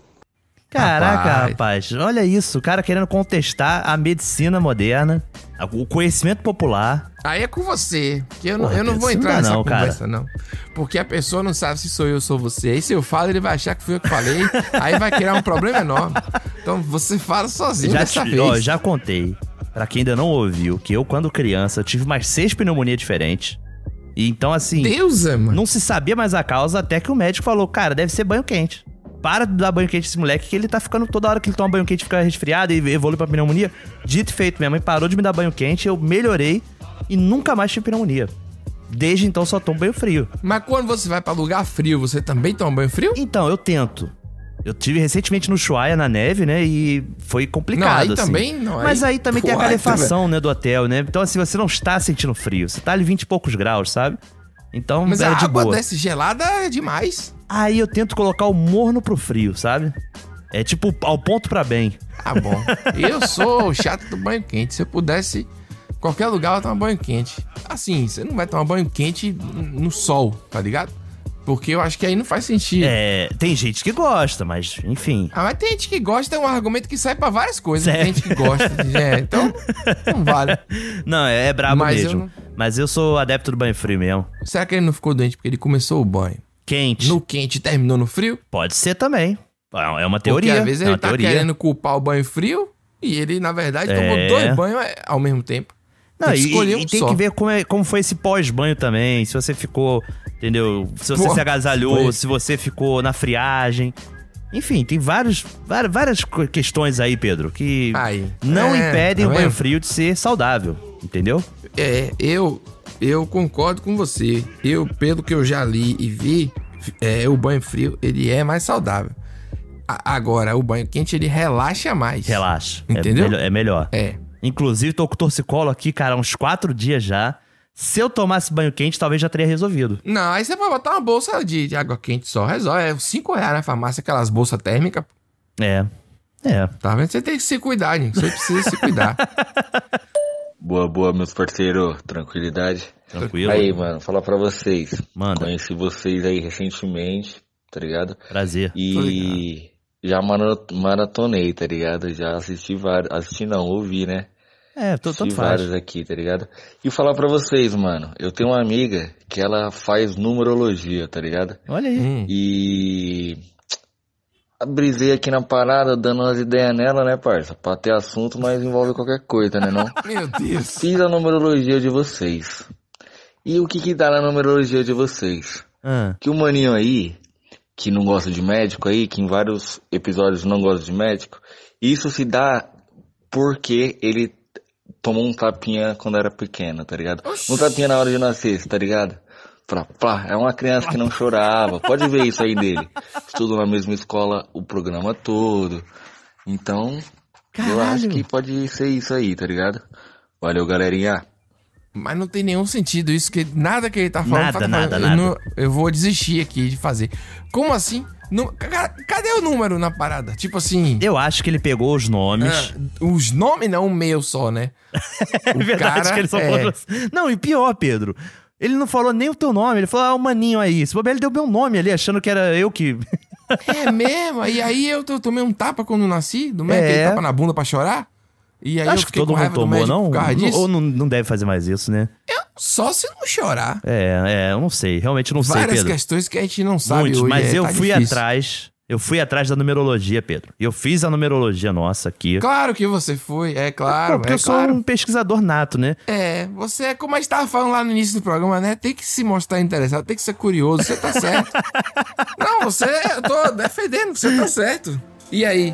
Speaker 2: Caraca, rapaz, olha isso, o cara querendo contestar a medicina moderna, o conhecimento popular.
Speaker 3: Aí é com você, que eu não vou entrar nessa conversa, não. Porque a pessoa não sabe se sou eu ou sou você. Aí se eu falo, ele vai achar que fui eu que falei, aí vai criar um problema enorme. Então você fala sozinho dessa vez.
Speaker 2: Ó, já contei, pra quem ainda não ouviu, que eu, quando criança, tive mais 6 pneumonias diferentes. E então, assim,
Speaker 3: mano.
Speaker 2: Não se sabia mais a causa, até que o médico falou, cara, deve ser banho quente. Para de dar banho quente esse moleque, que ele tá ficando toda hora que ele toma banho quente, fica resfriado e evolui pra pneumonia. Dito e feito, minha mãe parou de me dar banho quente, eu melhorei e nunca mais tive pneumonia. Desde então só tomo banho frio.
Speaker 3: Mas quando você vai pra lugar frio, você também toma banho frio?
Speaker 2: Então, eu tento. Eu tive recentemente no Ushuaia, na neve, né, e foi complicado,
Speaker 3: não, aí
Speaker 2: assim.
Speaker 3: Também, não,
Speaker 2: mas aí também tem a calefação,
Speaker 3: né,
Speaker 2: do hotel, né? Então, assim, você não está sentindo frio, você tá ali 20 e poucos graus, sabe? Então,
Speaker 3: mas
Speaker 2: era
Speaker 3: a
Speaker 2: de
Speaker 3: água
Speaker 2: boa.
Speaker 3: desce gelada é demais.
Speaker 2: Aí eu tento colocar o morno pro frio, sabe? É tipo ao ponto pra bem.
Speaker 3: Ah, bom. Eu sou o chato do banho quente. Se eu pudesse, qualquer lugar eu tomar banho quente. Assim, você não vai tomar banho quente no sol, tá ligado? Porque eu acho que aí não faz sentido.
Speaker 2: É, tem gente que gosta, mas enfim.
Speaker 3: Ah, mas tem gente que gosta, é um argumento que sai pra várias coisas. Tem gente que gosta. Então, não vale.
Speaker 2: Não, é brabo
Speaker 3: mas
Speaker 2: mesmo. Mas eu sou adepto do banho frio mesmo.
Speaker 3: Será que ele não ficou doente porque ele começou o banho
Speaker 2: quente?
Speaker 3: No quente e terminou no frio?
Speaker 2: Pode ser também. É uma teoria.
Speaker 3: Porque às vezes ele tá querendo culpar o banho frio e ele, na verdade, tomou 2 banhos ao mesmo tempo.
Speaker 2: Não, e tem que ver como foi esse pós-banho também. Se você ficou, entendeu? Se você se agasalhou, se você ficou na friagem. Enfim, tem várias questões aí, Pedro, que não impedem o banho frio de ser saudável, entendeu?
Speaker 3: Eu concordo com você. Pelo que eu já li e vi, o banho frio, ele é mais saudável. Agora, o banho quente, ele relaxa mais.
Speaker 2: Relaxa.
Speaker 3: Entendeu?
Speaker 2: É melhor. Inclusive, tô com o torcicolo aqui, cara, há uns 4 dias já. Se eu tomasse banho quente, talvez já teria resolvido.
Speaker 3: Não, aí você vai botar uma bolsa de água quente só. Resolve. É R$5 na farmácia, aquelas bolsas térmicas.
Speaker 2: Tá
Speaker 3: vendo? Você tem que se cuidar, gente. Você precisa se cuidar.
Speaker 20: Boa, meus parceiros. Tranquilidade.
Speaker 2: Tranquilo.
Speaker 20: Aí, mano, falar pra vocês.
Speaker 2: Manda.
Speaker 20: Conheci vocês aí recentemente, tá ligado?
Speaker 2: Prazer.
Speaker 20: E já maratonei, tá ligado? Já assisti vários. Assisti não, ouvi, né?
Speaker 2: Tanto faz.
Speaker 20: Vários aqui, tá ligado? E falar pra vocês, mano. Eu tenho uma amiga que ela faz numerologia, tá ligado?
Speaker 2: Olha aí.
Speaker 20: E brisei aqui na parada, dando umas ideias nela, né, parça? Pra ter assunto, mas envolve qualquer coisa, né, não?
Speaker 3: Meu Deus.
Speaker 20: Fiz a numerologia de vocês. E o que dá na numerologia de vocês? Que o maninho aí, que não gosta de médico aí, que em vários episódios não gosta de médico, isso se dá porque ele tomou um tapinha quando era pequeno, tá ligado? Um tapinha na hora de nascer, tá ligado? É uma criança que não chorava. Pode ver isso aí dele. Estudou na mesma escola o programa todo. Então, eu acho que pode ser isso aí, tá ligado? Valeu, galerinha.
Speaker 3: Mas não tem nenhum sentido isso, que nada que ele tá falando...
Speaker 2: Nada.
Speaker 3: Eu vou desistir aqui de fazer. Como assim? Cadê o número na parada? Tipo assim...
Speaker 2: Eu acho que ele pegou os nomes.
Speaker 3: Os nomes não, o meu só, né?
Speaker 2: É verdade que ele só falou assim. Não, e pior, Pedro... Ele não falou nem o teu nome, ele falou, o maninho aí. Se bobear, ele deu meu nome ali, achando que era eu que...
Speaker 3: É mesmo? E aí eu tomei um tapa quando nasci? Do médico, aquele tapa na bunda pra chorar? E aí
Speaker 2: acho que todo mundo tomou, não? Ou não deve fazer mais isso, né?
Speaker 3: Só se não chorar.
Speaker 2: Eu não sei. Realmente não sei, Pedro.
Speaker 3: Várias questões que a gente não sabe
Speaker 2: hoje. Mas eu fui
Speaker 3: difícil.
Speaker 2: atrás... Eu fui atrás da numerologia, Pedro. Eu fiz a numerologia nossa aqui.
Speaker 3: Claro que você foi, é claro.
Speaker 2: Porque eu sou um pesquisador nato, né?
Speaker 3: Você é como a gente tava falando lá no início do programa, né? Tem que se mostrar interessado, tem que ser curioso, você tá certo. Não, eu tô defendendo, você tá certo. E aí?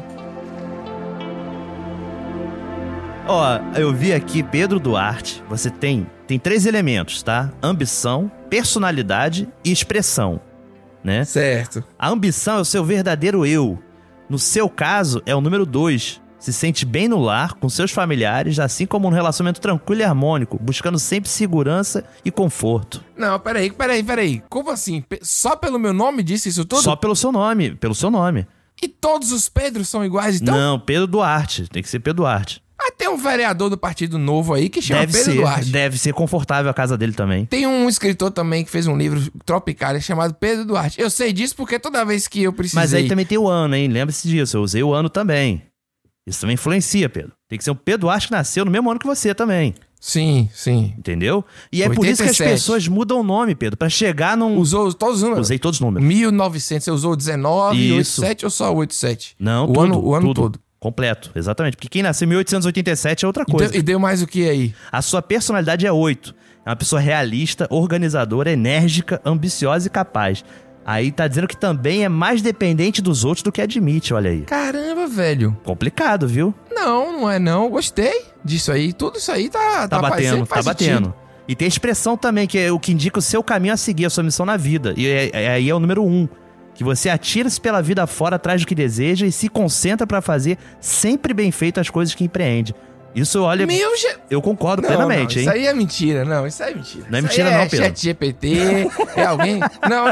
Speaker 2: Ó, eu vi aqui Pedro Duarte, você tem 3 elementos, tá? Ambição, personalidade e expressão. Né?
Speaker 3: Certo.
Speaker 2: A ambição é o seu verdadeiro eu. No seu caso, é o número 2. Se sente bem no lar, com seus familiares, assim como um relacionamento tranquilo e harmônico, buscando sempre segurança e conforto.
Speaker 3: Não, peraí. Como assim? Só pelo meu nome disse isso tudo?
Speaker 2: Só pelo seu nome,
Speaker 3: E todos os Pedros são iguais, então?
Speaker 2: Não, Pedro Duarte, tem que ser Pedro Duarte.
Speaker 3: Tem um vereador do Partido Novo aí que chama Pedro Duarte.
Speaker 2: Deve ser confortável a casa dele também.
Speaker 3: Tem um escritor também que fez um livro Tropicália chamado Pedro Duarte. Eu sei disso porque toda vez que eu precisei...
Speaker 2: Mas aí também tem o ano, hein? Lembre-se disso, eu usei o ano também. Isso também influencia, Pedro. Tem que ser um Pedro Duarte que nasceu no mesmo ano que você também.
Speaker 3: Sim.
Speaker 2: Entendeu? E é 87. Por isso que as pessoas mudam o nome, Pedro, pra chegar num...
Speaker 3: Usou todos os números?
Speaker 2: Usei todos os números.
Speaker 3: 1900, você usou 19, isso. 87 ou só 87?
Speaker 2: Não,
Speaker 3: o ano todo.
Speaker 2: Completo, exatamente. Porque quem nasceu em 1887 é outra coisa.
Speaker 3: E deu mais o que aí?
Speaker 2: A sua personalidade é 8. É uma pessoa realista, organizadora, enérgica, ambiciosa e capaz. Aí tá dizendo que também é mais dependente dos outros do que admite, olha aí.
Speaker 3: Caramba, velho.
Speaker 2: Complicado, viu?
Speaker 3: Não é não. Gostei disso aí. Tudo isso aí tá
Speaker 2: batendo,
Speaker 3: faz
Speaker 2: batendo.
Speaker 3: Sentido.
Speaker 2: E tem a expressão também, que é o que indica o seu caminho a seguir, a sua missão na vida. E aí é o número 1. Que você atira-se pela vida fora atrás do que deseja e se concentra pra fazer sempre bem feito as coisas que empreende. Isso, olha, eu concordo plenamente, hein?
Speaker 3: Isso aí é mentira, não. Isso aí é mentira.
Speaker 2: Não é mentira não, Pedro.
Speaker 3: É ChatGPT, é alguém... Não.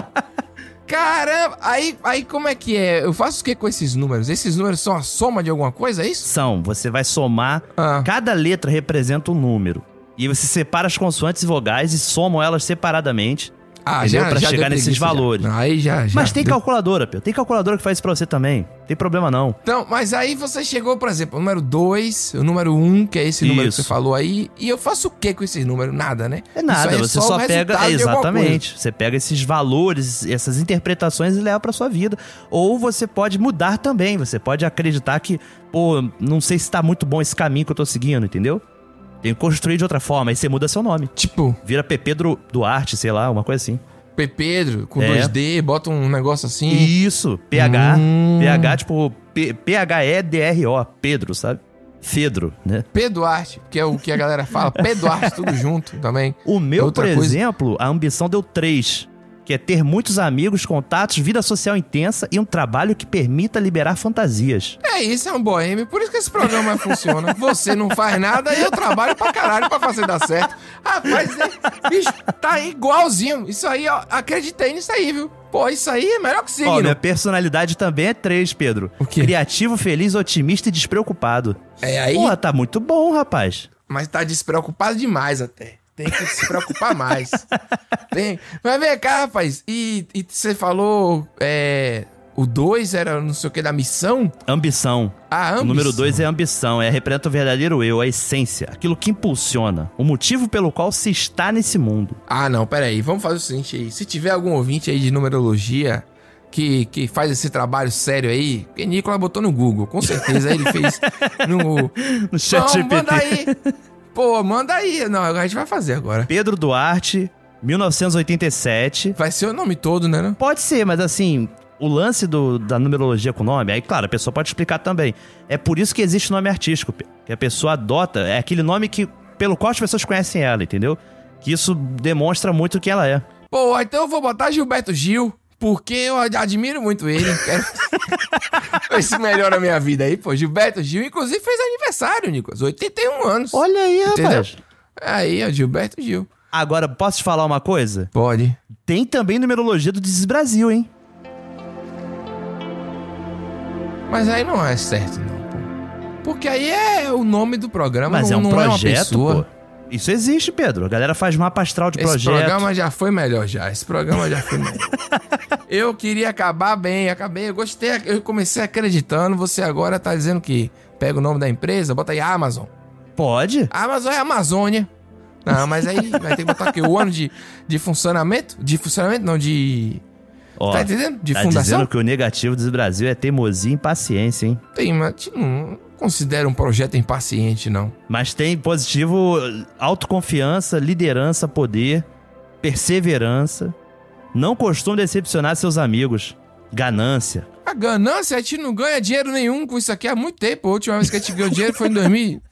Speaker 3: Caramba, aí como é que é? Eu faço o que com esses números? Esses números são a soma de alguma coisa, é isso?
Speaker 2: São, você vai somar, cada letra representa um número. E você separa as consoantes e vogais e somam elas separadamente. Pra chegar nesses valores.
Speaker 3: Aí já.
Speaker 2: Mas tem calculadora, Pedro. Tem calculadora que faz isso pra você também. Não tem problema não.
Speaker 3: Então, mas aí você chegou, por exemplo, o número 2, o número 1, que é esse número que você falou aí. E eu faço o que com esse número? Nada, né?
Speaker 2: É nada, você só pega... Exatamente. Você pega esses valores, essas interpretações e leva pra sua vida. Ou você pode mudar também. Você pode acreditar que, não sei se tá muito bom esse caminho que eu tô seguindo, entendeu? Tem que construir de outra forma, aí você muda seu nome.
Speaker 3: Tipo?
Speaker 2: Vira Pedro Duarte, sei lá, uma coisa assim.
Speaker 3: Pedro, com 2D, bota um negócio assim.
Speaker 2: Isso, PH. PH, tipo, PHEDRO, Pedro, sabe? Fedro, né?
Speaker 3: Duarte, que é o que a galera fala. Duarte, tudo junto também.
Speaker 2: O meu, por exemplo, a ambição deu 3. Que é ter muitos amigos, contatos, vida social intensa e um trabalho que permita liberar fantasias.
Speaker 3: Isso é um boêmio, por isso que esse programa funciona. Você não faz nada e eu trabalho pra caralho pra fazer dar certo. Rapaz, bicho, tá igualzinho. Isso aí, ó, acreditei nisso aí, viu? Isso aí é melhor que signo.
Speaker 2: Minha personalidade também é 3, Pedro.
Speaker 3: O quê?
Speaker 2: Criativo, feliz, otimista e despreocupado.
Speaker 3: Aí?
Speaker 2: Tá muito bom, rapaz.
Speaker 3: Mas tá despreocupado demais até. Tem que se preocupar mais. Mas vem cá, rapaz. E você falou... o 2 era não sei o que da missão?
Speaker 2: Ambição.
Speaker 3: Ambição.
Speaker 2: O número 2 é ambição. Representa o verdadeiro eu, a essência. Aquilo que impulsiona. O motivo pelo qual se está nesse mundo.
Speaker 3: Não, peraí. Vamos fazer o seguinte aí. Se tiver algum ouvinte aí de numerologia... Que faz esse trabalho sério aí, que Nicolas botou no Google. Com certeza ele fez
Speaker 2: no ChatGPT.
Speaker 3: Manda aí. Manda aí. Não, a gente vai fazer agora.
Speaker 2: Pedro Duarte, 1987.
Speaker 3: Vai ser o nome todo, né? Não?
Speaker 2: Pode ser, mas assim, o lance da numerologia com nome, aí claro, a pessoa pode explicar também. É por isso que existe o nome artístico, que a pessoa adota, é aquele nome pelo qual as pessoas conhecem ela, entendeu? Que isso demonstra muito quem ela é.
Speaker 3: Então eu vou botar Gilberto Gil. Porque eu admiro muito ele. Quero... Isso melhora a minha vida aí, Gilberto Gil, inclusive, fez aniversário, Nicolas. 81 anos.
Speaker 2: Olha aí, rapaz.
Speaker 3: Aí, ó, Gilberto Gil.
Speaker 2: Agora, posso te falar uma coisa?
Speaker 3: Pode.
Speaker 2: Tem também numerologia do Desis Brasil, hein?
Speaker 3: Mas aí não é certo, não. Porque aí é o nome do programa,
Speaker 2: mas
Speaker 3: não,
Speaker 2: é um
Speaker 3: não
Speaker 2: projeto,
Speaker 3: é uma pessoa.
Speaker 2: Isso existe, Pedro. A galera faz mapa astral de projeto.
Speaker 3: Esse programa já foi melhor, Esse programa já foi melhor. Eu queria acabar bem, acabei. Eu gostei, eu comecei acreditando. Você agora tá dizendo que Pega o nome da empresa, bota aí Amazon.
Speaker 2: Pode?
Speaker 3: A Amazon é Amazônia. Não, mas aí vai ter que botar aqui o ano de funcionamento? De funcionamento, não, de...
Speaker 2: Ó,
Speaker 3: tá entendendo? De
Speaker 2: tá
Speaker 3: fundação?
Speaker 2: dizendo que o negativo do Brasil é teimosia e impaciência, hein?
Speaker 3: Tem, mas não considera um projeto impaciente, não.
Speaker 2: Mas tem positivo autoconfiança, liderança, poder, perseverança. Não costuma decepcionar seus amigos. Ganância.
Speaker 3: A ganância, a gente não ganha dinheiro nenhum com isso aqui há muito tempo. A última vez que a gente ganhou dinheiro foi em 2000.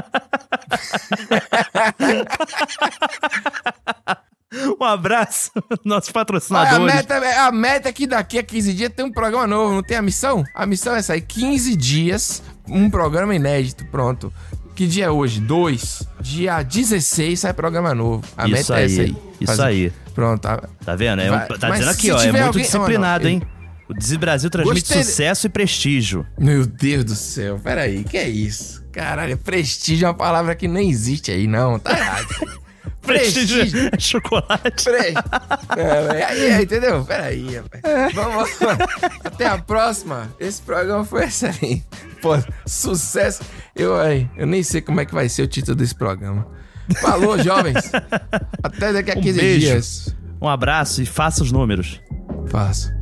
Speaker 2: Um abraço, nossos patrocinadores.
Speaker 3: A meta é que daqui a 15 dias tem um programa novo, não tem a missão? A missão é sair 15 dias, um programa inédito, pronto. Que dia é hoje? 2. Dia 16 sai programa novo. A
Speaker 2: isso
Speaker 3: meta
Speaker 2: aí,
Speaker 3: é essa aí.
Speaker 2: Isso aí.
Speaker 3: Pronto.
Speaker 2: Tá vendo? Tá dizendo aqui, ó, é muito disciplinado, hein? O Brasil transmite sucesso e prestígio.
Speaker 3: Meu Deus do céu, peraí, que é isso? Caralho, prestígio é uma palavra que nem existe aí, não, tá errado.
Speaker 2: Prestígio é chocolate.
Speaker 3: Entendeu? Peraí, rapaz. Vamos lá. Até a próxima. Esse programa foi excelente. Pô, sucesso. Eu nem sei como é que vai ser o título desse programa. Falou, jovens. Até daqui a 15 dias.
Speaker 2: Um abraço e faça os números.
Speaker 3: Faça.